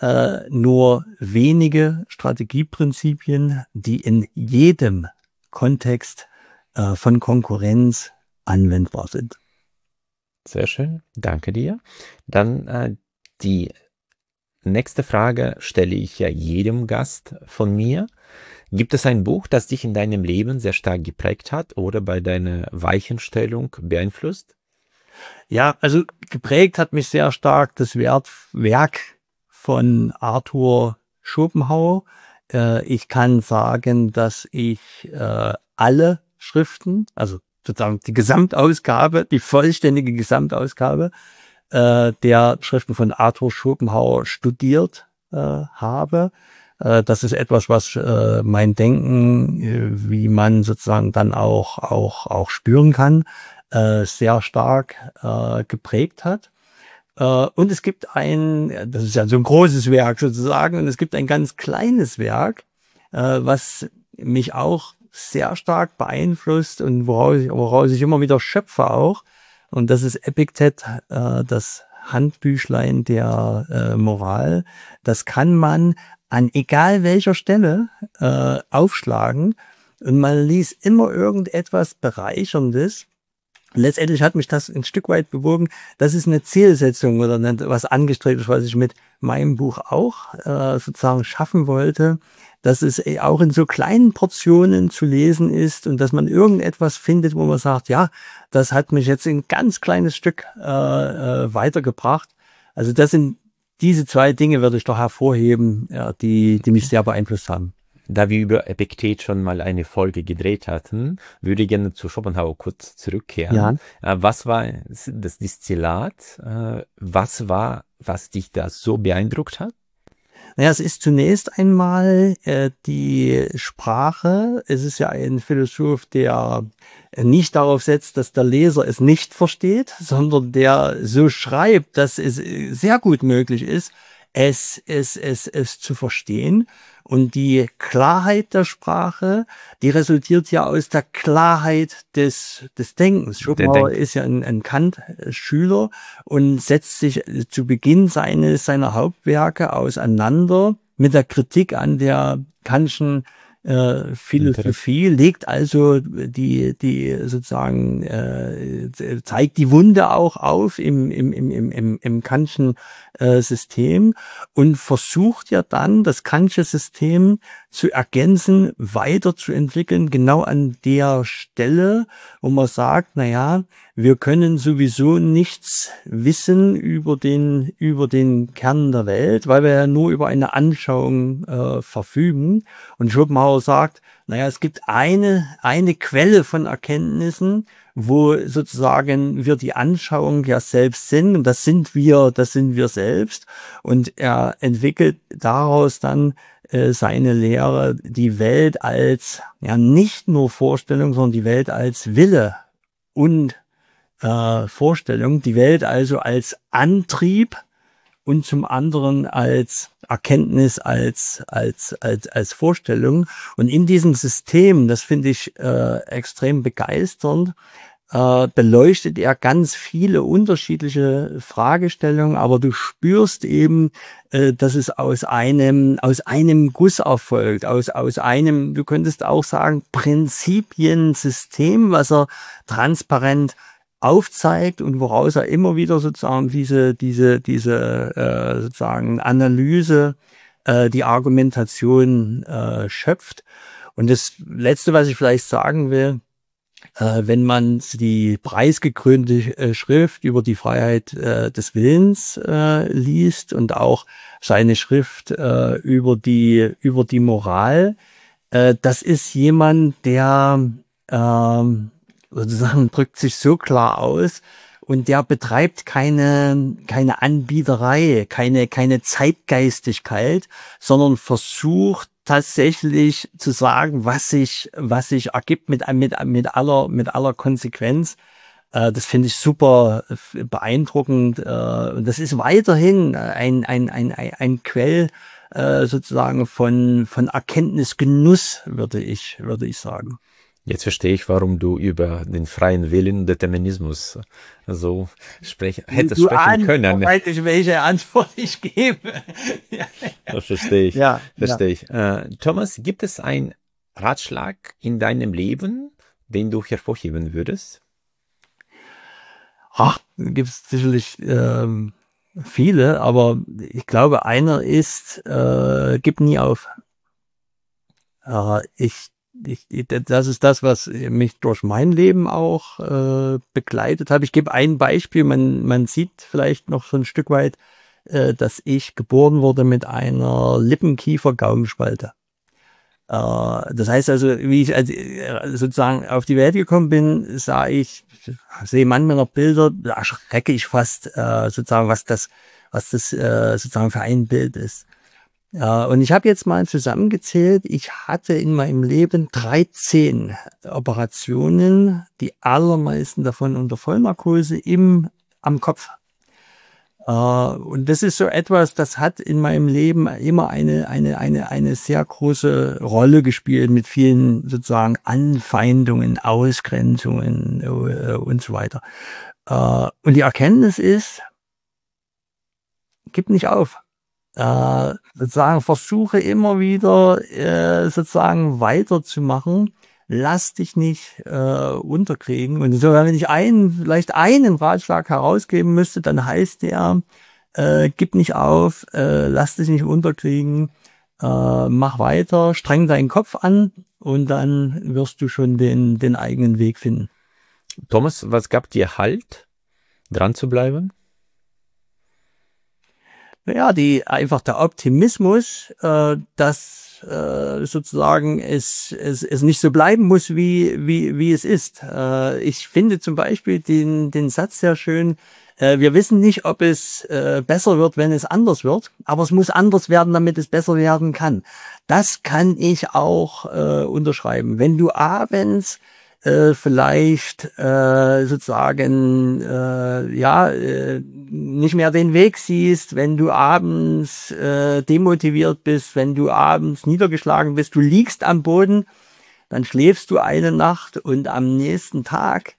nur wenige Strategieprinzipien, die in jedem Kontext von Konkurrenz anwendbar sind. Sehr schön, danke dir. Dann die nächste Frage stelle ich ja jedem Gast von mir. Gibt es ein Buch, das dich in deinem Leben sehr stark geprägt hat oder bei deiner Weichenstellung beeinflusst? Ja, also geprägt hat mich sehr stark das Werk von Arthur Schopenhauer. Ich kann sagen, dass ich alle Schriften, also sozusagen die Gesamtausgabe, die vollständige Gesamtausgabe der Schriften von Arthur Schopenhauer studiert habe. Das ist etwas, was mein Denken, wie man sozusagen dann auch spüren kann, sehr stark geprägt hat. Und es gibt das ist ja so ein großes Werk sozusagen, und es gibt ein ganz kleines Werk, was mich auch sehr stark beeinflusst und woraus ich immer wieder schöpfe auch. Und das ist Epiktet, das Handbüchlein der Moral. Das kann man an egal welcher Stelle aufschlagen, und man liest immer irgendetwas Bereicherndes. Letztendlich hat mich das ein Stück weit bewogen. Das ist eine Zielsetzung oder was angestrebt, was ich mit meinem Buch auch sozusagen schaffen wollte, dass es auch in so kleinen Portionen zu lesen ist und dass man irgendetwas findet, wo man sagt, ja, das hat mich jetzt ein ganz kleines Stück weitergebracht. Also diese zwei Dinge würde ich doch hervorheben, ja, die mich sehr beeinflusst haben. Da wir über Epiktet schon mal eine Folge gedreht hatten, würde ich gerne zu Schopenhauer kurz zurückkehren. Ja. Was war das Destillat? Was dich da so beeindruckt hat? Naja, es ist zunächst einmal die Sprache. Es ist ja ein Philosoph, der nicht darauf setzt, dass der Leser es nicht versteht, sondern der so schreibt, dass es sehr gut möglich ist, es zu verstehen. Und die Klarheit der Sprache, die resultiert ja aus der Klarheit des Denkens. Schopenhauer ist ja ein Kant-Schüler und setzt sich zu Beginn seiner Hauptwerke auseinander mit der Kritik an der Kantschen Philosophie, legt also die sozusagen zeigt die Wunde auch auf im Kantschen System und versucht ja dann das Kantsche System zu ergänzen, weiterzuentwickeln, genau an der Stelle, wo man sagt, na ja, wir können sowieso nichts wissen über den Kern der Welt, weil wir ja nur über eine Anschauung verfügen. Und Schopenhauer sagt, naja, es gibt eine Quelle von Erkenntnissen, wo sozusagen wir die Anschauung ja selbst sind, und das sind wir selbst. Und er entwickelt daraus dann seine Lehre, die Welt als ja nicht nur Vorstellung, sondern die Welt als Wille und Vorstellung, die Welt also als Antrieb und zum anderen als Erkenntnis, als Vorstellung. Und in diesem System, das finde ich extrem begeisternd, beleuchtet er ganz viele unterschiedliche Fragestellungen, aber du spürst eben, dass es aus einem Guss erfolgt, aus einem, du könntest auch sagen, Prinzipiensystem, was er transparent aufzeigt und woraus er immer wieder sozusagen diese sozusagen Analyse, die Argumentation schöpft. Und das Letzte, was ich vielleicht sagen will, wenn man die preisgekrönte Schrift über die Freiheit des Willens liest und auch seine Schrift über die Moral, das ist jemand, der sozusagen drückt sich so klar aus und der betreibt keine Anbiederei, keine Zeitgeistigkeit, sondern versucht tatsächlich zu sagen, was sich ergibt mit aller Konsequenz. Das finde ich super beeindruckend. Und das ist weiterhin ein Quell sozusagen von Erkenntnisgenuss, würde ich sagen. Jetzt verstehe ich, warum du über den freien Willen und Determinismus so hättest sprechen können. Weiß ich, welche Antwort ich gebe. Das verstehe ich. Ja, verstehe ich. Thomas, gibt es einen Ratschlag in deinem Leben, den du hervorheben würdest? Ach, gibt es sicherlich viele, aber ich glaube, einer ist, gib nie auf. Das ist das, was mich durch mein Leben auch begleitet hat. Ich gebe ein Beispiel, man sieht vielleicht noch so ein Stück weit, dass ich geboren wurde mit einer Lippenkiefer-Gaumenspalte. Das heißt also, wie ich sozusagen auf die Welt gekommen bin, sehe manchmal noch Bilder, da erschrecke ich fast sozusagen, was das sozusagen für ein Bild ist. Und ich habe jetzt mal zusammengezählt, ich hatte in meinem Leben 13 Operationen, die allermeisten davon unter Vollnarkose am Kopf. Und das ist so etwas, das hat in meinem Leben immer eine sehr große Rolle gespielt mit vielen sozusagen Anfeindungen, Ausgrenzungen und so weiter. Und die Erkenntnis ist, gib nicht auf. Sozusagen versuche immer wieder sozusagen weiterzumachen. Lass dich nicht unterkriegen. Und so, wenn ich vielleicht einen Ratschlag herausgeben müsste, dann heißt der, gib nicht auf, lass dich nicht unterkriegen, mach weiter, streng deinen Kopf an und dann wirst du schon den eigenen Weg finden. Thomas, was gab dir Halt, dran zu bleiben? Ja, einfach der Optimismus, dass sozusagen es nicht so bleiben muss, wie es ist. Ich finde zum Beispiel den Satz sehr schön, wir wissen nicht, ob es besser wird, wenn es anders wird, aber es muss anders werden, damit es besser werden kann. Das kann ich auch unterschreiben. Wenn du abends vielleicht sozusagen nicht mehr den Weg siehst, wenn du abends demotiviert bist, wenn du abends niedergeschlagen bist, du liegst am Boden, dann schläfst du eine Nacht und am nächsten Tag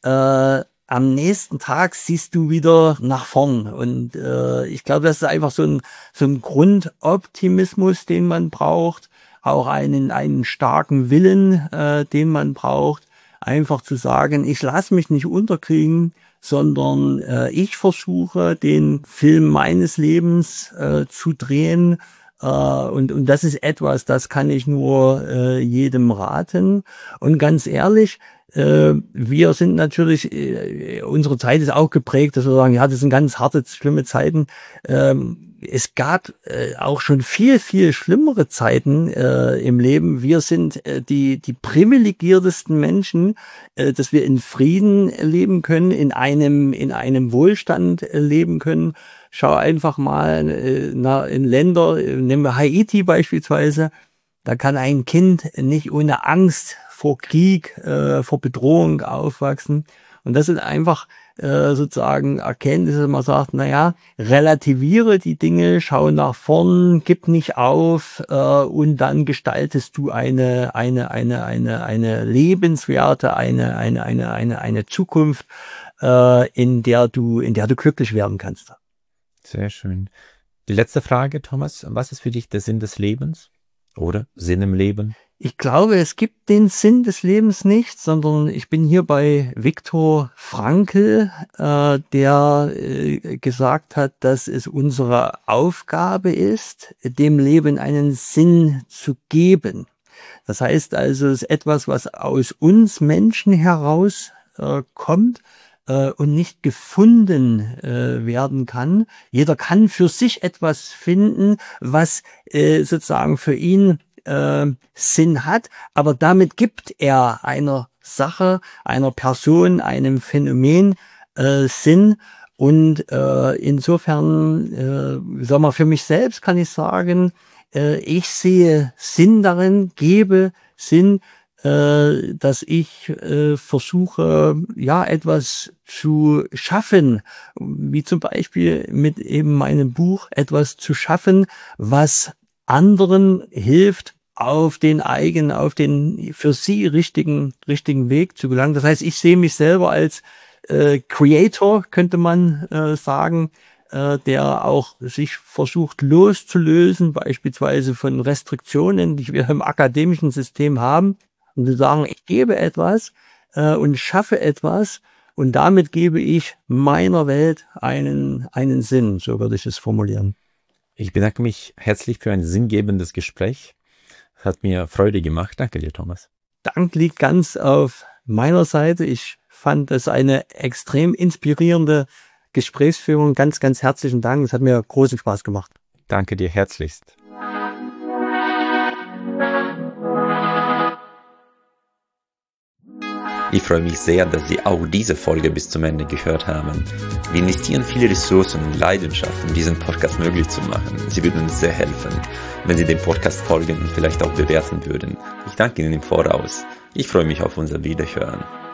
siehst du wieder nach vorn. Und ich glaube, das ist einfach so ein Grundoptimismus, den man braucht, auch einen starken Willen, den man braucht, einfach zu sagen, ich lasse mich nicht unterkriegen, sondern ich versuche, den Film meines Lebens zu drehen. Und das ist etwas, das kann ich nur jedem raten. Und ganz ehrlich, wir sind natürlich, unsere Zeit ist auch geprägt, dass wir sagen, ja, das sind ganz harte, schlimme Zeiten. Es gab auch schon viel, viel schlimmere Zeiten im Leben. Wir sind die privilegiertesten Menschen, dass wir in Frieden leben können, in einem Wohlstand leben können. Schau einfach mal in Länder, nehmen wir Haiti beispielsweise, da kann ein Kind nicht ohne Angst vor Krieg, vor Bedrohung aufwachsen. Und das sind einfach sozusagen Erkenntnisse, man sagt, naja, relativiere die Dinge, schau nach vorn, gib nicht auf und dann gestaltest du eine lebenswerte, eine Zukunft, in der du glücklich werden kannst. Sehr schön. Die letzte Frage, Thomas, was ist für dich der Sinn des Lebens oder Sinn im Leben? Ich glaube, es gibt den Sinn des Lebens nicht, sondern ich bin hier bei Viktor Frankl, der gesagt hat, dass es unsere Aufgabe ist, dem Leben einen Sinn zu geben. Das heißt also, es ist etwas, was aus uns Menschen heraus kommt und nicht gefunden werden kann. Jeder kann für sich etwas finden, was sozusagen für ihn Sinn hat, aber damit gibt er einer Sache, einer Person, einem Phänomen Sinn. Und insofern, sag mal, für mich selbst kann ich sagen, ich sehe Sinn darin, gebe Sinn, dass ich versuche, ja, etwas zu schaffen, wie zum Beispiel mit eben meinem Buch etwas zu schaffen, was anderen hilft, auf den für sie richtigen Weg zu gelangen. Das heißt, ich sehe mich selber als Creator, könnte man sagen, der auch sich versucht loszulösen, beispielsweise von Restriktionen, die wir im akademischen System haben, und zu sagen, ich gebe etwas und schaffe etwas, und damit gebe ich meiner Welt einen Sinn, so würde ich es formulieren. Ich bedanke mich herzlich für ein sinngebendes Gespräch. Hat mir Freude gemacht. Danke dir, Thomas. Dank liegt ganz auf meiner Seite. Ich fand es eine extrem inspirierende Gesprächsführung. Ganz, ganz herzlichen Dank. Es hat mir großen Spaß gemacht. Danke dir herzlichst. Ich freue mich sehr, dass Sie auch diese Folge bis zum Ende gehört haben. Wir investieren viele Ressourcen und Leidenschaft, um diesen Podcast möglich zu machen. Sie würden uns sehr helfen, wenn Sie dem Podcast folgen und vielleicht auch bewerten würden. Ich danke Ihnen im Voraus. Ich freue mich auf unser Wiederhören.